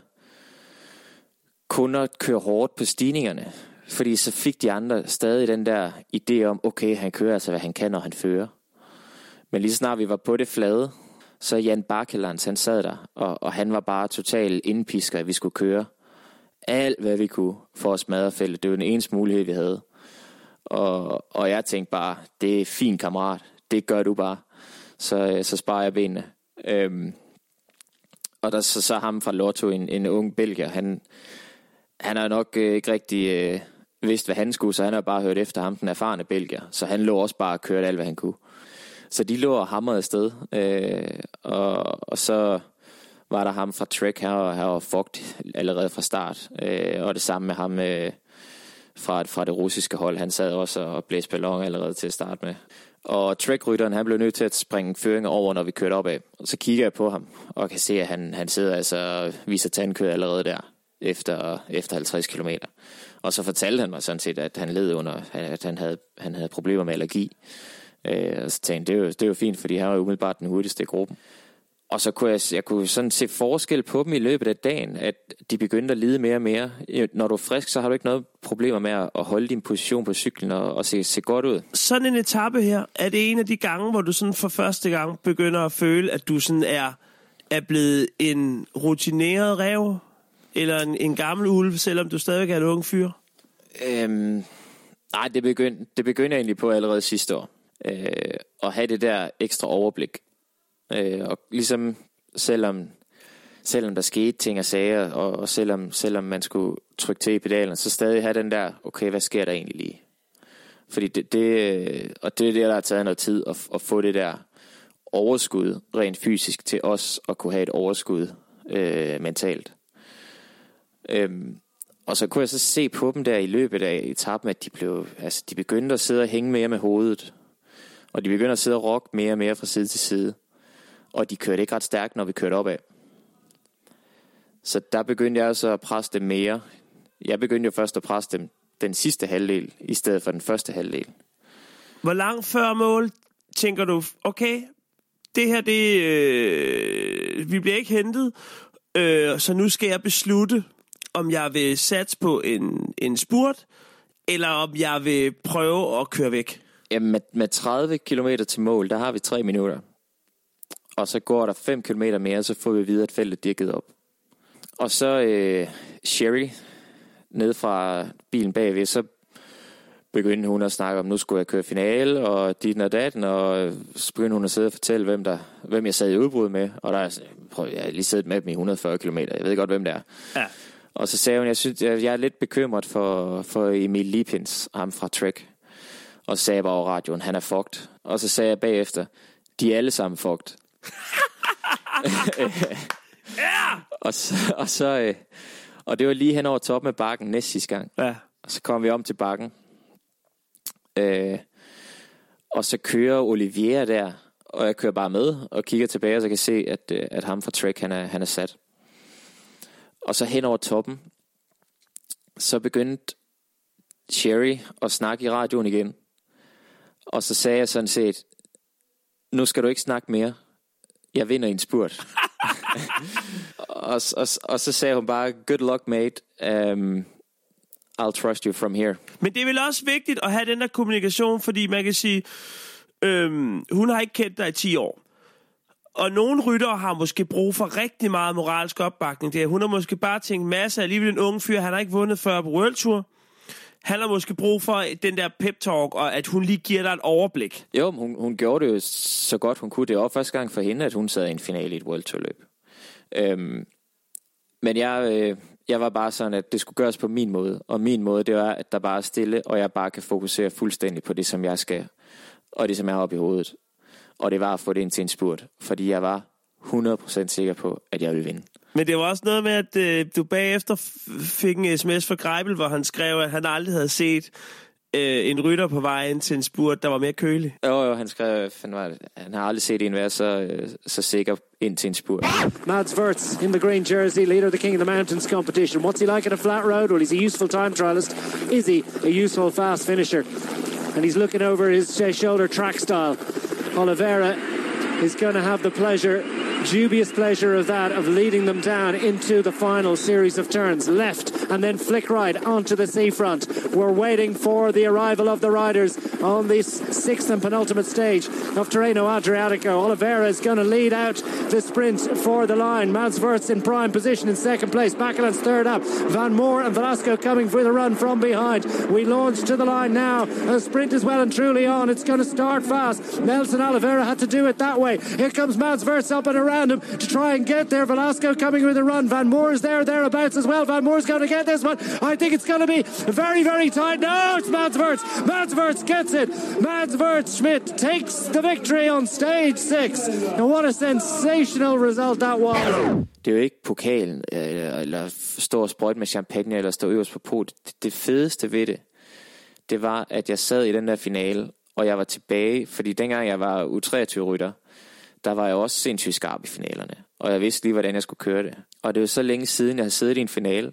kun at køre hårdt på stigningerne. Fordi så fik de andre stadig den der idé om, okay, han kører altså, hvad han kan, når han fører. Men lige snart vi var på det flade, så Jan Barkelands, han sad der, og, og han var bare totalt indpisker, at vi skulle køre alt, hvad vi kunne for at smadre feltet. Det var den eneste mulighed, vi havde. Og, og jeg tænkte bare, det er fint, kammerat. Det gør du bare. Så, så sparer jeg benene. Øhm, og der så, så ham fra Lotto, en, en ung belgier, han... Han har nok øh, ikke rigtig øh, vidst, hvad han skulle, så han har bare hørt efter ham, den erfarne belgier. Så han lå også bare og kørte alt, hvad han kunne. Så de lå og hamrede afsted. Øh, og, og så var der ham fra Trek her, og her var fucked allerede fra start. Øh, og det samme med ham øh, fra, fra det russiske hold. Han sad også og blæste ballon allerede til at starte med. Og Trek-rytteren, han blev nødt til at springe føringer over, når vi kørte opad. Og så kigger jeg på ham, og kan se, at han, han sidder altså og viser tandkød allerede der. Efter, efter halvtreds kilometer. Og så fortalte han mig sådan set, at han led under, at han havde, han havde problemer med allergi. Øh, og så tænkte jeg, det er jo, det er jo fint, fordi han var jo umiddelbart den hurtigste i gruppen. Og så kunne jeg, jeg kunne sådan se forskel på dem i løbet af dagen, at de begyndte at lide mere og mere. Når du er frisk, så har du ikke noget problemer med at holde din position på cyklen og, og se, se godt ud. Sådan en etape her, er det en af de gange, hvor du sådan for første gang begynder at føle, at du sådan er, er blevet en rutineret ræv, eller en, en gammel ulv, selvom du stadig er en ung fyr? Øhm, nej, det begyndte, det begyndte egentlig på allerede sidste år. Øh, at have det der ekstra overblik. Øh, og ligesom selvom, selvom der skete ting og sager, og, og selvom, selvom man skulle trykke til i pedalen, så stadig have den der, okay, hvad sker der egentlig lige? Fordi det, det og det er det, der har taget noget tid at, at få det der overskud rent fysisk til os at kunne have et overskud øh, mentalt. Øhm, og så kunne jeg så se på dem der i løbet af etappen, at de blev, altså de begyndte at sidde og hænge mere med hovedet, og de begyndte at sidde og rocke mere og mere fra side til side, og de kørte ikke ret stærkt, når vi kørte opad. Så der begyndte jeg så at presse dem mere. Jeg begyndte jo først at presse dem den sidste halvdel i stedet for den første halvdel. Hvor langt før mål tænker du, okay, det her, det, øh, vi bliver ikke hentet, øh, så nu skal jeg beslutte, om jeg vil satse på en, en spurt, eller om jeg vil prøve at køre væk? Jamen, med, med tredive kilometer til mål, der har vi tre minutter. Og så går der fem kilometer mere, så får vi videre, at feltet er givet op. Og så øh, Sherry, ned fra bilen bagved, så begyndte hun at snakke om, nu skulle jeg køre finale, og dit og datten, og så begyndte hun at sidde og fortælle, hvem, der, hvem jeg sad i udbrud med. Og der er, prøv, jeg har lige siddet med dem i et hundrede og fyrre kilometer, jeg ved godt, hvem det er. Ja. Og så sagde hun, jeg synes, jeg, jeg er lidt bekymret for, for Emil Lipins, ham fra Trek. Og så sagde jeg bare over radioen, han er fucked. Og så sagde jeg bagefter, de er alle sammen fucked. Ja! og, så, og, så, og det var lige hen over toppen af bakken næste sidste gang. Ja. Og så kom vi om til bakken. Øh, og så kører Olivier der, og jeg kører bare med og kigger tilbage, og så kan se, at, at ham fra Trek, han er, han er sat. Og så hen over toppen, så begyndte Sherry at snakke i radioen igen. Og så sagde jeg sådan set, nu skal du ikke snakke mere. Jeg vinder en spurt. og, og, og så sagde hun bare, good luck mate, um, I'll trust you from here. Men det er vel også vigtigt at have den der kommunikation, fordi man kan sige, øhm, hun har ikke kendt dig i ti år. Og nogle ryttere har måske brug for rigtig meget moralsk opbakning. Det er, hun har måske bare tænkt masser, alligevel en ung fyr, han har ikke vundet før på World Tour. Han har måske brug for den der pep-talk, og at hun lige giver dig et overblik. Jo, hun, hun gjorde det jo så godt hun kunne. Det var første gang for hende, at hun sad i en finale i et World Tour løb. Øhm, men jeg, øh, jeg var bare sådan, at det skulle gøres på min måde. Og min måde, det var, at der bare er stille, og jeg bare kan fokusere fuldstændig på det, som jeg skal. Og det, som jeg har oppe i hovedet. Og det var at få det ind til en spurt. Fordi jeg var hundrede procent sikker på, at jeg ville vinde. Men det var også noget med, at øh, du bagefter f- fik en sms fra Greibel, hvor han skrev, at han aldrig havde set øh, en rytter på vej ind til en spurt, der var mere kølig. Jo, jo, han skrev, han, han har aldrig set en være så, øh, så sikker ind til en spurt. Mads Wirtz in the green jersey, leader of the King of the Mountains competition. What's he like at a flat road? Well, he's a useful time trialist. Is he a useful fast finisher? And he's looking over his uh, shoulder track style. Oliveira is going to have the pleasure, dubious pleasure of that, of leading them down into the final series of turns. Left and then flick right onto the seafront. We're waiting for the arrival of the riders on this sixth and penultimate stage of Tirreno Adriatico. Oliveira is going to lead out the sprint for the line. Mads Wirtz in prime position in second place. Backeland's third up. Van Moor and Velasco coming for the run from behind. We launch to the line now. The sprint is well and truly on. It's going to start fast. Nelson Oliveira had to do it that way. Here comes Mads Wirtz up and around him to try and get there. Velasco coming with a run. Van Moor is there, thereabouts as well. Van Moor's going to get this one. I think it's going to be very, very tight. No, it's Mads Wirtz. Mads Wirtz gets it. Mads Wirtz Schmidt takes the victory on stage six. And what a sensational result that was. Det er jo ikke pokalen, eller stå og sprøjte med champagne, eller stå øverst på podiet. Det fedeste ved det, det var, at jeg sad i den der finale, og jeg var tilbage, fordi dengang jeg var U treogtyve-rytter, der var jeg også sindssygt skarp i finalerne. Og jeg vidste lige, hvordan jeg skulle køre det. Og det var så længe siden, jeg havde siddet i en finale,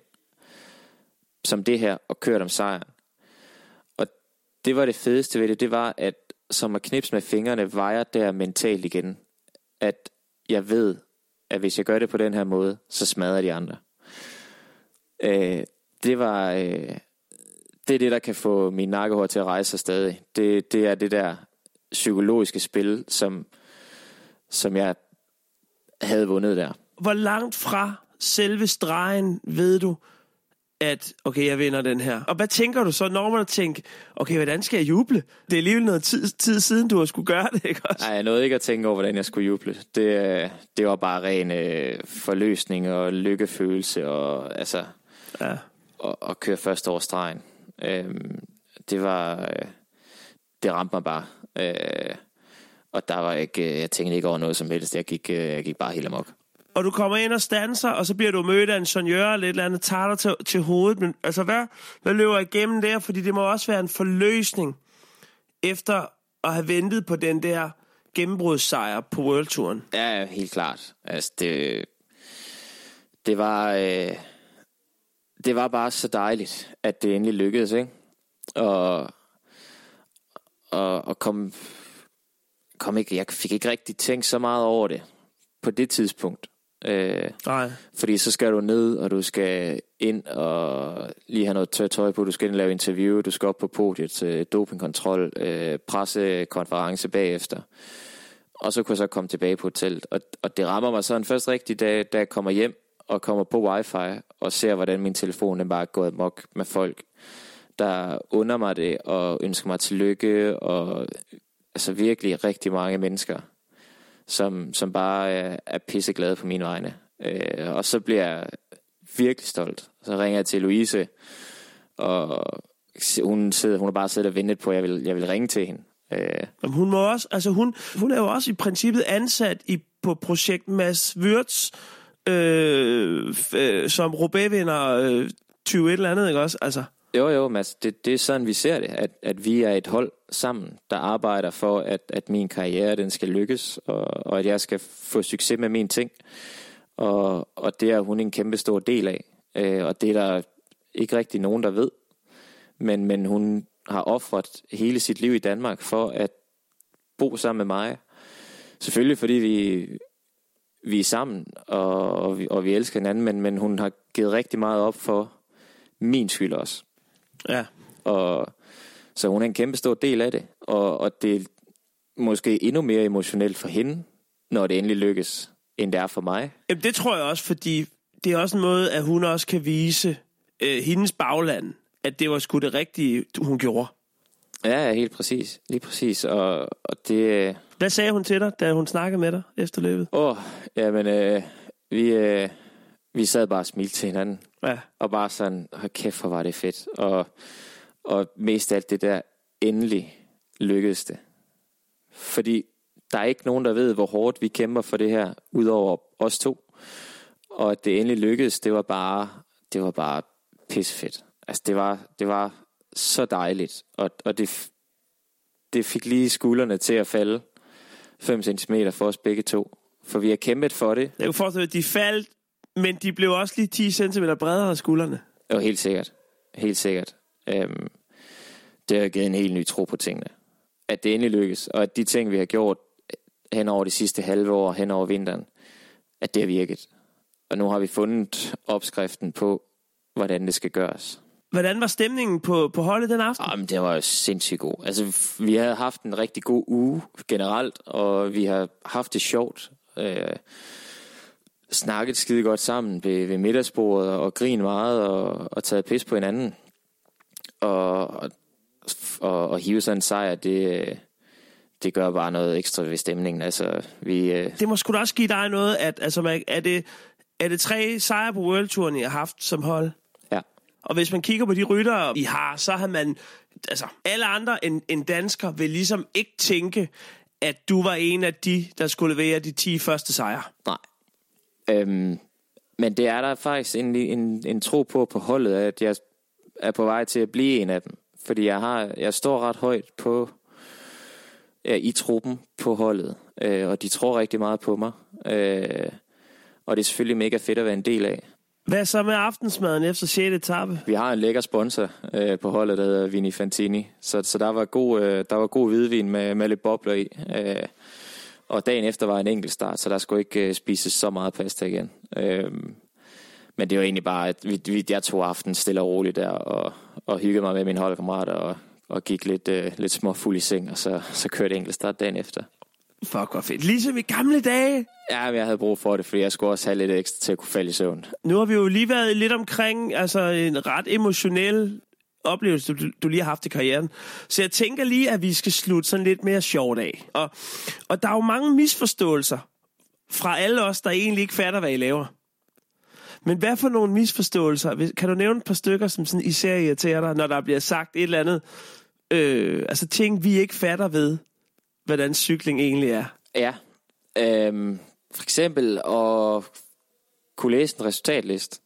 som det her, og kørt om sejren. Og det var det fedeste ved det, det var, at som at knipse med fingrene, var jeg der mentalt igen. At jeg ved, at hvis jeg gør det på den her måde, så smadrer de andre. Øh, det var... Øh, det er det, der kan få min nakkehår til at rejse sig stadig. Det, det er det der psykologiske spil, som, som jeg havde vundet der. Hvor langt fra selve stregen ved du, at okay, jeg vinder den her? Og hvad tænker du så, når man tænker, okay, hvordan skal jeg juble? Det er alligevel noget tid, tid siden, du har skulle gøre det, ikke også? Nej, jeg nåede ikke at tænke over, hvordan jeg skulle juble. Det, det var bare ren øh, forløsning og lykkefølelse, og altså ja. og, og køre først over stregen. Øhm, det var, øh, det ramte mig bare. Øh, og der var ikke, jeg tænkte ikke over noget som helst. Jeg gik, øh, jeg gik bare helt amok. Og du kommer ind og standser, og så bliver du mødt af en sonjør eller et eller andet, tager dig til, til hovedet. Men altså, hvad, hvad løber igennem der? Fordi det må også være en forløsning, efter at have ventet på den der gennembrudssejr på World-touren. Ja, helt klart. Altså, det, det var, øh, det var bare så dejligt, at det endelig lykkedes, ikke? Og, og, og kom, kom ikke, jeg fik ikke rigtig tænkt så meget over det på det tidspunkt. Øh, Nej. Fordi så skal du ned, og du skal ind og lige have noget tørt tøj på, du skal ind og lave interview, du skal op på podiet til dopingkontrol, øh, pressekonference bagefter. Og så kunne jeg så komme tilbage på hotellet. Og, og det rammer mig sådan først rigtigt, da, da jeg kommer hjem og kommer på wifi og ser, hvordan min telefon den bare er gået amok med folk, der under mig det og ønsker mig tillykke, og altså virkelig rigtig mange mennesker, som, som bare er, er pisseglade på mine vegne. Øh, og så bliver jeg virkelig stolt. Så ringer jeg til Louise, og hun, sidder, hun har bare siddet og ventet på, at jeg vil, jeg vil ringe til hende. Øh. Hun må også, altså hun, hun er jo også i princippet ansat i, på projekt Mads Wirtz, øh, f- som Roubaix-vinder øh, tyve et eller andet, ikke også? Altså. Jo, jo, Mads, det, det er sådan, vi ser det, at, at vi er et hold sammen, der arbejder for, at, at min karriere, den skal lykkes, og, og at jeg skal få succes med mine ting. Og, og det er hun en kæmpe stor del af, øh, og det er der ikke rigtig nogen, der ved. Men, men hun har offret hele sit liv i Danmark for at bo sammen med mig. Selvfølgelig fordi vi, vi er sammen, og, og, vi, og vi elsker hinanden, men, men hun har givet rigtig meget op for min skyld også. Ja. Og, så hun er en kæmpe stor del af det, og, og det er måske endnu mere emotionelt for hende, når det endelig lykkes, end det er for mig. Jamen, det tror jeg også, fordi det er også en måde, at hun også kan vise øh, hendes bagland, at det var sgu det rigtige, hun gjorde. Ja, helt præcis. Lige præcis. Og, og det... Hvad sagde hun til dig, da hun snakkede med dig efter løbet? Åh, oh, jamen, øh, vi, øh, vi sad bare og smilte til hinanden. Ja. Og bare sådan, hold kæft, hvor var det fedt. Og, og mest alt det der, endelig lykkedes det. Fordi der er ikke nogen, der ved, hvor hårdt vi kæmper for det her, udover os to. Og at det endelig lykkedes, det var bare, det var bare pissefedt. Altså, det var, det var så dejligt. Og, og det, det fik lige skuldrene til at falde fem centimeter for os begge to. For vi har kæmpet for det. Jeg kunne forestille mig, at de faldt, men de blev også lige ti centimeter bredere af skuldrene. Jo, helt sikkert. Helt sikkert. Øhm, det har givet en helt ny tro på tingene. At det endelig lykkes, og at de ting, vi har gjort hen over de sidste halve år, hen over vinteren, at det har virket. Og nu har vi fundet opskriften på, hvordan det skal gøres. Hvordan var stemningen på, på holdet den aften? Jamen, det var jo sindssygt god. Altså, vi har haft en rigtig god uge generelt, og vi har haft det sjovt. Øh, snakket skide godt sammen ved, ved middagsbordet, og grin meget, og, og taget pis på hinanden. Og, og, og, og hive sådan en sejr, det, det gør bare noget ekstra ved stemningen. Altså, vi, øh... Det må sgu da også give dig noget, at altså, er, det, er det tre sejre på World-touren, I har haft som hold? Ja. Og hvis man kigger på de ryttere, I har, så har man... Altså, alle andre end, end dansker vil ligesom ikke tænke, at du var en af de, der skulle levere de ti første sejre. Nej. Øhm, men det er der faktisk en, en, en tro på på holdet, at jeg er på vej til at blive en af dem. Fordi jeg, har, jeg står ret højt på, ja, i truppen på holdet, øh, og de tror rigtig meget på mig. Øh, og det er selvfølgelig mega fedt at være en del af. Hvad så med aftensmaden efter sjette etape? Vi har en lækker sponsor øh, på holdet, der hedder Vini Fantini. Så, så der var god, øh, der var god hvidvin med, med lidt bobler i. Øh, og dagen efter var en enkelt start, så der skulle ikke øh, spises så meget pasta igen. Øh, Men det var egentlig bare, at vi, vi, jeg tog aftenen stille og roligt der, og, og hyggede mig med mine holdkammerater, og, og gik lidt, øh, lidt småfuld i seng, og så, så kørte enkeltstart dagen efter. Fuck, hvor fedt. Ligesom i gamle dage. Ja, men jeg havde brug for det, fordi jeg skulle også have lidt ekstra til at kunne falde i søvn. Nu har vi jo lige været lidt omkring altså en ret emotionel oplevelse, du, du lige har haft i karrieren. Så jeg tænker lige, at vi skal slutte sådan lidt mere sjovt af. Og, og der er jo mange misforståelser fra alle os, der egentlig ikke fatter, hvad I laver. Men hvad for nogle misforståelser? Kan du nævne et par stykker, som sådan især irriterer dig, når der bliver sagt et eller andet? Øh, altså ting, vi ikke fatter ved, hvordan cykling egentlig er. Ja. Øhm, for eksempel at kunne læse en resultatliste.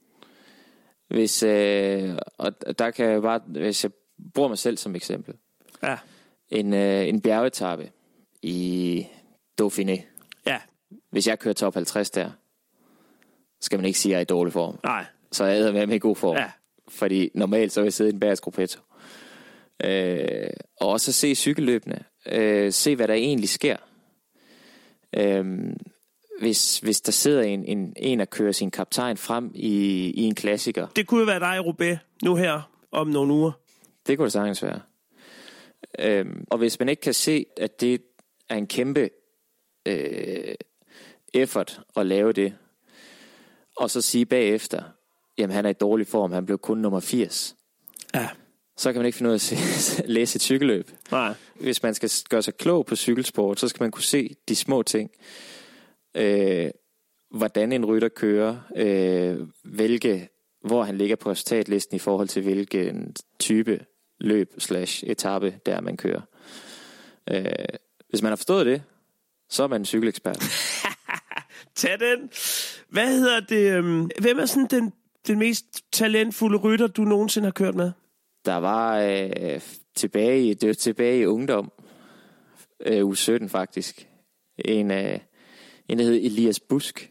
Hvis, øh, og der kan jeg bare, hvis jeg bruger mig selv som eksempel. Ja. En, øh, en bjergetappe i Dauphiné. Ja. Hvis jeg kører top halvtreds der, skal man ikke sige, at jeg er i dårlig form. Nej. Så jeg er med i god form. Ja. Fordi normalt så vil jeg sidde i en bagersk gruppetto. Øh, og også se cykelløbene. Øh, se, hvad der egentlig sker. Øh, hvis, hvis der sidder en, en, en og kører sin kaptajn frem i, i en klassiker. Det kunne jo være dig, Roubaix, nu her om nogle uger. Det kunne det sagtens være. Øh, og hvis man ikke kan se, at det er en kæmpe øh, effort at lave det, og så sige bagefter, jamen han er i dårlig form, han blev kun nummer firs. Ja. Så kan man ikke finde ud af at læse et cykelløb. Nej. Hvis man skal gøre sig klog på cykelsport, så skal man kunne se de små ting. Øh, hvordan en rytter kører, øh, hvilke, hvor han ligger på resultatlisten i forhold til hvilken type løb slash etape, der man kører. Øh, hvis man har forstået det, så er man en cykelekspert. Tag den. Hvad hedder det? Øhm, hvem er sådan den, den mest talentfulde rytter, du nogensinde har kørt med? Der var øh, tilbage, det var tilbage i ungdom, øh, uge sytten faktisk, en, øh, en der hed Elias Busk.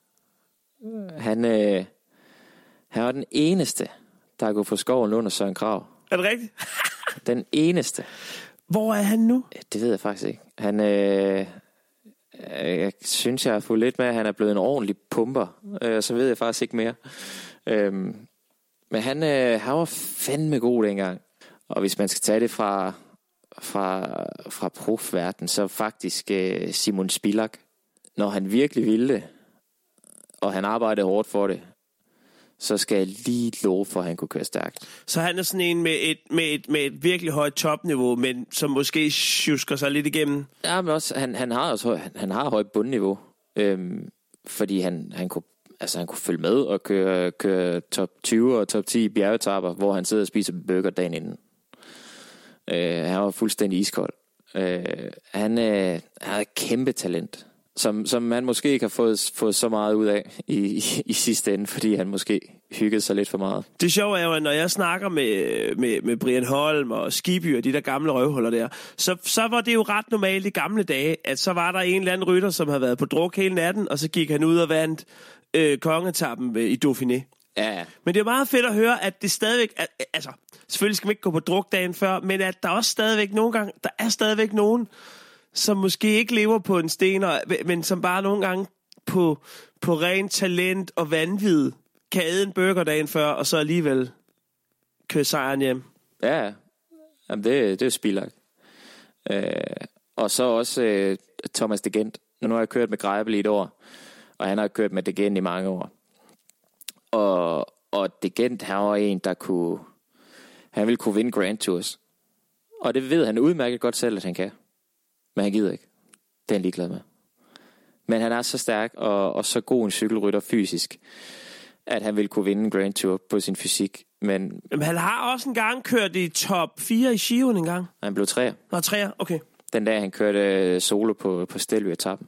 Han, øh, han var den eneste, der kunne få skoven under Søren Kragh. Er det rigtigt? Den eneste. Hvor er han nu? Det ved jeg faktisk ikke. Han, øh, jeg synes, jeg har fået lidt med, at han er blevet en ordentlig pumper. Øh, så ved jeg faktisk ikke mere. Øh, Men han, øh, han var fandme god dengang. Og hvis man skal tage det fra, fra, fra profverden, så faktisk øh, Simon Spilak. Når han virkelig ville det, og han arbejdede hårdt for det, så skal jeg lige love for, at han kunne køre stærkt. Så han er sådan en med et, med et, med et virkelig højt topniveau, men som måske sjusker sig lidt igennem? Ja, men også, han, han har også han, han har højt bundniveau. Øhm, fordi han, han kunne Altså han kunne følge med og køre, køre top tyve og top ti bjergetapper, hvor han sidder og spiser burger dagen inden. Øh, han var fuldstændig iskold. Øh, han øh, havde et kæmpe talent, som, som man måske ikke har fået, fået så meget ud af i, i, i sidste ende, fordi han måske hyggede sig lidt for meget. Det sjove er jo, at når jeg snakker med, med, med Brian Holm og Skibby og de der gamle røvhuller der, så, så var det jo ret normalt i gamle dage, at så var der en eller anden rytter, som havde været på druk hele natten, og så gik han ud og vandt øh, kongetappen i Dauphiné. Ja, ja. Men det er meget fedt at høre, at det stadigvæk, at, altså selvfølgelig skal man ikke gå på druk dagen før, men at der også stadigvæk nogle gange, der er stadigvæk nogen, som måske ikke lever på en sten, men som bare nogle gange på, på rent talent og vanvid kan æde en burger dagen før, og så alligevel køre sejren hjem. Ja, jamen det, det er jo Spilak. Øh, og så også øh, Thomas de Gent. Nu har jeg kørt med Greipel i et år, og han har kørt med de Gent i mange år. Og, og de Gent, han var en, der kunne, han ville kunne vinde Grand Tours. Og det ved han udmærket godt selv, at han kan. Men han gider ikke. Det er han ligeglad med. Men han er så stærk og, og så god en cykelrytter fysisk, at han ville kunne vinde en Grand Tour på sin fysik. Men Jamen, han har også en gang kørt i top fire i Giroen en gang. Han blev træer. Nå, træer, okay. Den dag han kørte solo på, på Stelvio-etappen.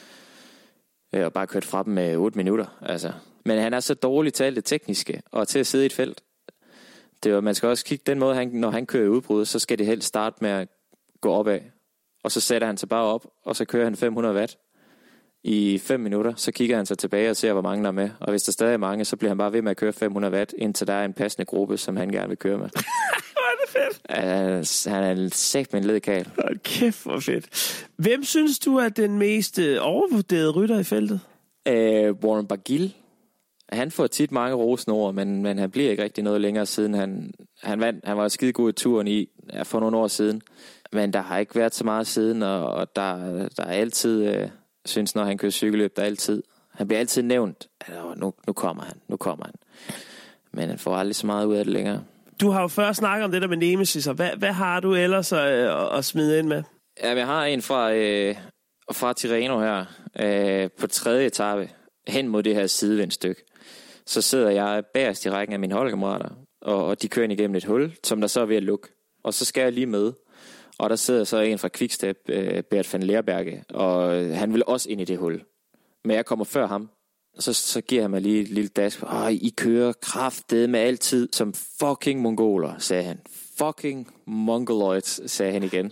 Og bare kørt fra dem med otte minutter. Altså. Men han er så dårlig til alt det tekniske, og til at sidde i et felt. Det var, man skal også kigge den måde, han, når han kører i udbrud, så skal det helst starte med at gå opad. Og så sætter han sig bare op, og så kører han fem hundrede watt i fem minutter. Så kigger han sig tilbage og ser, hvor mange der er med. Og hvis der stadig er mange, så bliver han bare ved med at køre fem hundrede watt, indtil der er en passende gruppe, som han gerne vil køre med. Hvor er det fedt. Uh, han er en sæt med en ledkal. Hold kæft, hvor fedt. Hvem synes du er den mest overvurderede rytter i feltet? Uh, Warren Barguil. han får tit mange rosende ord, men, men han bliver ikke rigtig noget længere siden. Han, han, vandt, han var skide god i turen i, ja, for nogle år siden. Men der har ikke været så meget siden, og, og der, der er altid, øh, synes når han kører cykelløb, der er altid, han bliver altid nævnt, at nu, nu kommer han, nu kommer han. Men han får aldrig så meget ud af det længere. Du har jo før snakket om det der med Nemesis, og hvad, hvad har du ellers at, at smide ind med? Ja, jeg har en fra, øh, fra Tirreno her, øh, på tredje etape, hen mod det her sidevindstykke. Så sidder jeg bagerst i rækken af mine holdkammerater, og, og de kører ind igennem et hul, som der så er ved at lukke. Og så skal jeg lige med. Og der sidder så en fra Quickstep, øh, Bert van Leerberge, og han vil også ind i det hul. Men jeg kommer før ham, og så, så giver han mig lige et lille dask. Åh, I kører kraftedeme altid som fucking mongoler, sagde han. Fucking mongoloids, sagde han igen.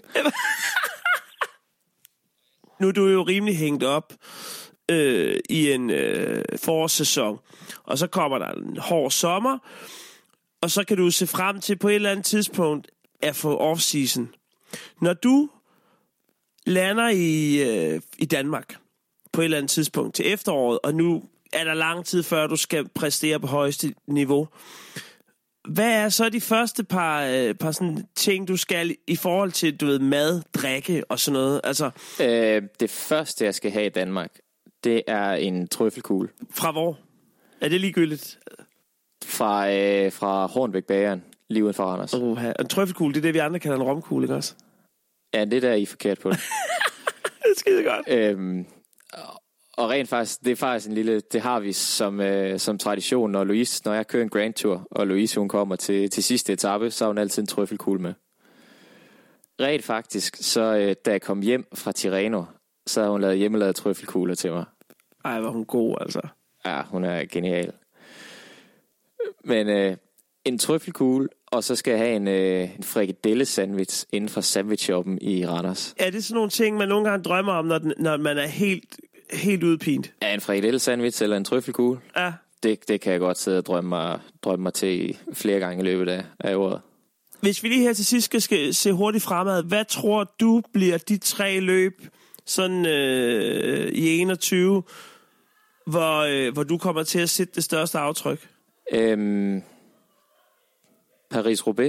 Nu er du jo rimelig hængt op øh, i en øh, forårssæson, og så kommer der en hård sommer, og så kan du se frem til på et eller andet tidspunkt at få off-season. Når du lander i, øh, i Danmark på et eller andet tidspunkt til efteråret, og nu er der lang tid før du skal præstere på højeste niveau, hvad er så de første par, øh, par sådan ting, du skal i forhold til, du ved, mad, drikke og sådan noget? Altså, øh, det første, jeg skal have i Danmark, det er en trøffelkugle. Fra hvor? Er det ligegyldigt? Fra, øh, fra Hornbæk-bageren, lige uden for Randers. Uh, en trøffelkugle, det er det, vi andre kalder en romkugle, ikke også? Ja, det der er I forkert på det. Det er skide godt. Øhm, og rent faktisk, det er faktisk en lille, det har vi som, øh, som tradition, når Louise, når jeg kører en Grand Tour, og Louise hun kommer til, til sidste etape, så har hun altid en trøffelkugle med. Rent faktisk, så øh, da jeg kom hjem fra Tirreno, så har hun lavet hjemmelavede trøffelkugler til mig. Ej, hvor hun god, altså. Ja, hun er genial. Men øh, en trøffelkugle, og så skal jeg have en, øh, en frikadelle-sandwich inden for sandwichshoppen i Randers. Er det sådan nogle ting, man nogle gange drømmer om, når, den, når man er helt, helt udpint? Ja, en frikadelle-sandwich eller en trøffelkugle? Ja. Det, det kan jeg godt sidde og drømme mig, drømme mig til flere gange i løbet af, af året. Hvis vi lige her til sidst skal, skal se hurtigt fremad, hvad tror du bliver de tre løb sådan øh, i enogtyve, hvor, øh, hvor du kommer til at sætte det største aftryk? Øhm, Paris-Roubaix.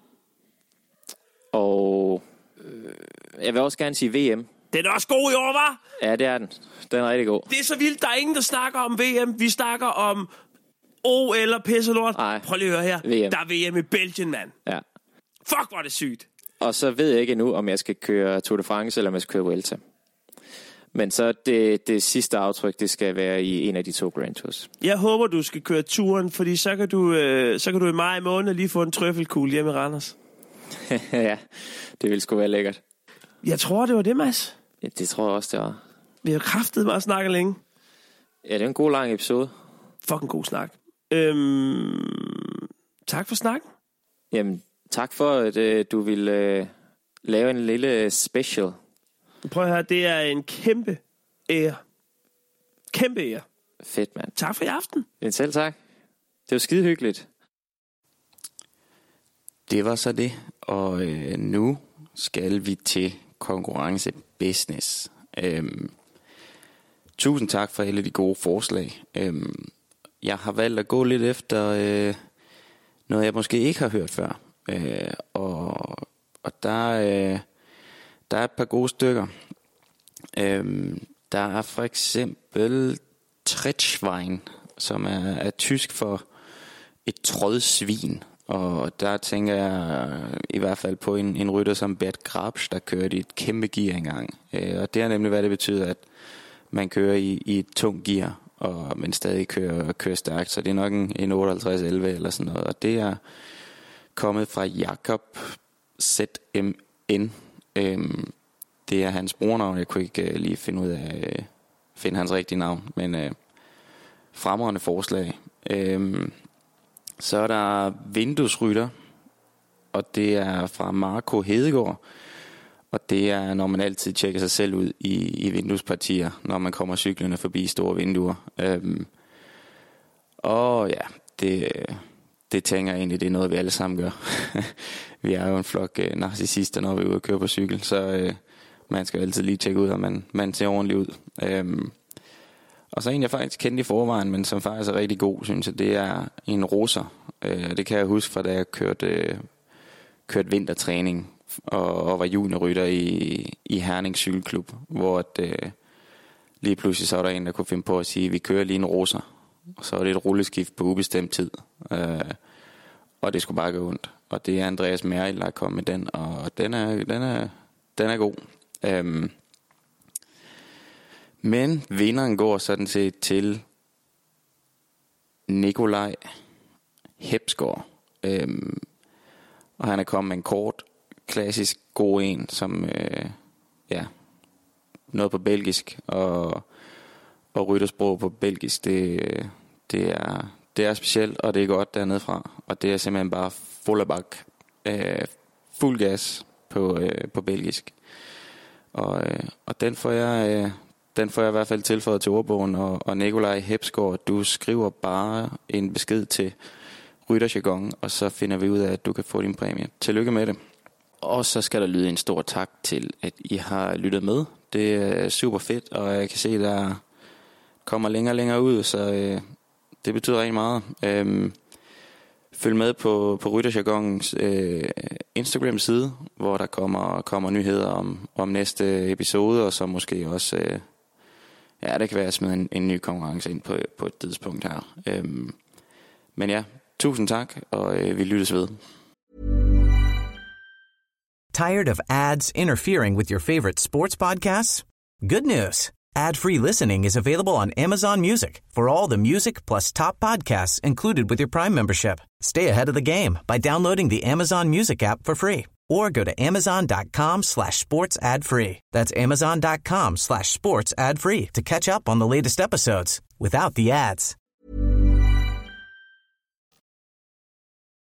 Og øh, jeg vil også gerne sige V M. Den er også god i år, hva'? Ja, det er den. Den er rigtig god. Det er så vildt, der er ingen, der snakker om V M. Vi snakker om O eller pisse lort. Nej. Prøv lige at høre her. V M. Der er V M i Belgien, mand. Ja. Fuck, hvor er det sygt. Og så ved jeg ikke endnu, om jeg skal køre Tour de France, eller om jeg skal køre Vuelta. Men så det, det sidste aftryk, det skal være i en af de to Grand Tours. Jeg håber, du skal køre turen, fordi så kan du, øh, så kan du i maj måned lige få en trøffelkugle hjemme i Randers. Ja, det ville sgu være lækkert. Jeg tror, det var det, Mads. Ja, det tror jeg også, det var. Vi har kraftet meget snakket længe. Ja, det er en god lang episode. Fucking god snak. Øhm, tak for snakken. Jamen, tak for, at øh, du ville øh, lave en lille special. Prøv at høre, det er en kæmpe ære. Kæmpe ære. Fedt, mand. Tak for i aften. En selv tak. Det var skide hyggeligt. Det var så det, og øh, nu skal vi til konkurrencebusiness. Øhm, tusind tak for alle de gode forslag. Øhm, jeg har valgt at gå lidt efter øh, noget, jeg måske ikke har hørt før. Øh, og, og der, øh, der er et par gode stykker. Øhm, der er for eksempel Tretschwein, som er, er tysk for et trådsvin. Og der tænker jeg i hvert fald på en, en rytter som Bert Grabsch, der kører i et kæmpe gear engang. Øh, og det er nemlig, hvad det betyder, at man kører i, i et tungt gear, og, men stadig kører, kører stærkt. Så det er nok en, en otteoghalvtreds elleve eller sådan noget. Og det er kommet fra Jakob Z M N. Øhm, det er hans brugernavn. Jeg kunne ikke uh, lige finde ud af uh, finde hans rigtige navn, men uh, fremragende forslag. Øhm, Så er der vinduesrytter, og det er fra Marco Hedegaard. Og det er, når man altid tjekker sig selv ud i, i vinduespartier, når man kommer cyklerne forbi store vinduer. Øhm, og ja, det, det tænker jeg egentlig, det er noget, vi alle sammen gør. Vi er jo en flok øh, narcissister, når vi er ude og køre på cykel, så øh, man skal altid lige tjekke ud, om man, man ser ordentligt ud. Øhm, Og så en, jeg faktisk kendte i forvejen, men som faktisk er rigtig god, synes jeg, det er en russer. Øh, det kan jeg huske fra, da jeg kørte, øh, kørte vintertræning og, og var juniorrytter i, i Herning Cykelklub, hvor at, øh, lige pludselig så var der en, der kunne finde på at sige, vi kører lige en russer. Og så var det et rulleskift på ubestemt tid. Øh, og det skulle bare gå ondt. Og det er Andreas Merrild, der er kommet med den, og den er, den er, den er god. Øh, Men vinderen går sådan set til Nikolaj Hepsgaard. Øhm, og han er kommet med en kort, klassisk god en, som øh, ja, noget på belgisk og, og ryttersprog på belgisk. Det, det, er, det er specielt, og det er godt dernede fra. Og det er simpelthen bare fuld af bak, øh, fuld gas på, øh, på belgisk. Og, øh, og den får jeg... Øh, Den får jeg i hvert fald tilføjet til ordbogen, og, og Nikolaj Hepsgaard, du skriver bare en besked til Rytterjargon, og så finder vi ud af, at du kan få din præmie. Tillykke med det. Og så skal der lyde en stor tak til, at I har lyttet med. Det er super fedt, og jeg kan se, at der kommer længere og længere ud, så øh, det betyder rigtig meget. Øhm, følg med på, på Rytterjargonens øh, Instagram-side, hvor der kommer, kommer nyheder om, om næste episode, og så måske også... Øh, Ja, det kan være, at jeg smider en, en ny konkurrence ind på, på et tidspunkt her. Øhm, men ja, tusind tak, og øh, vi lyttes ved. Tired of ads interfering with your favorite sports podcasts? Good news. Ad-free listening is available on Amazon Music for all the music plus top podcasts included with your Prime membership. Stay ahead of the game by downloading the Amazon Music app for free or go to amazon.com slash sports ad free. That's amazon.com slash sports ad free to catch up on the latest episodes without the ads.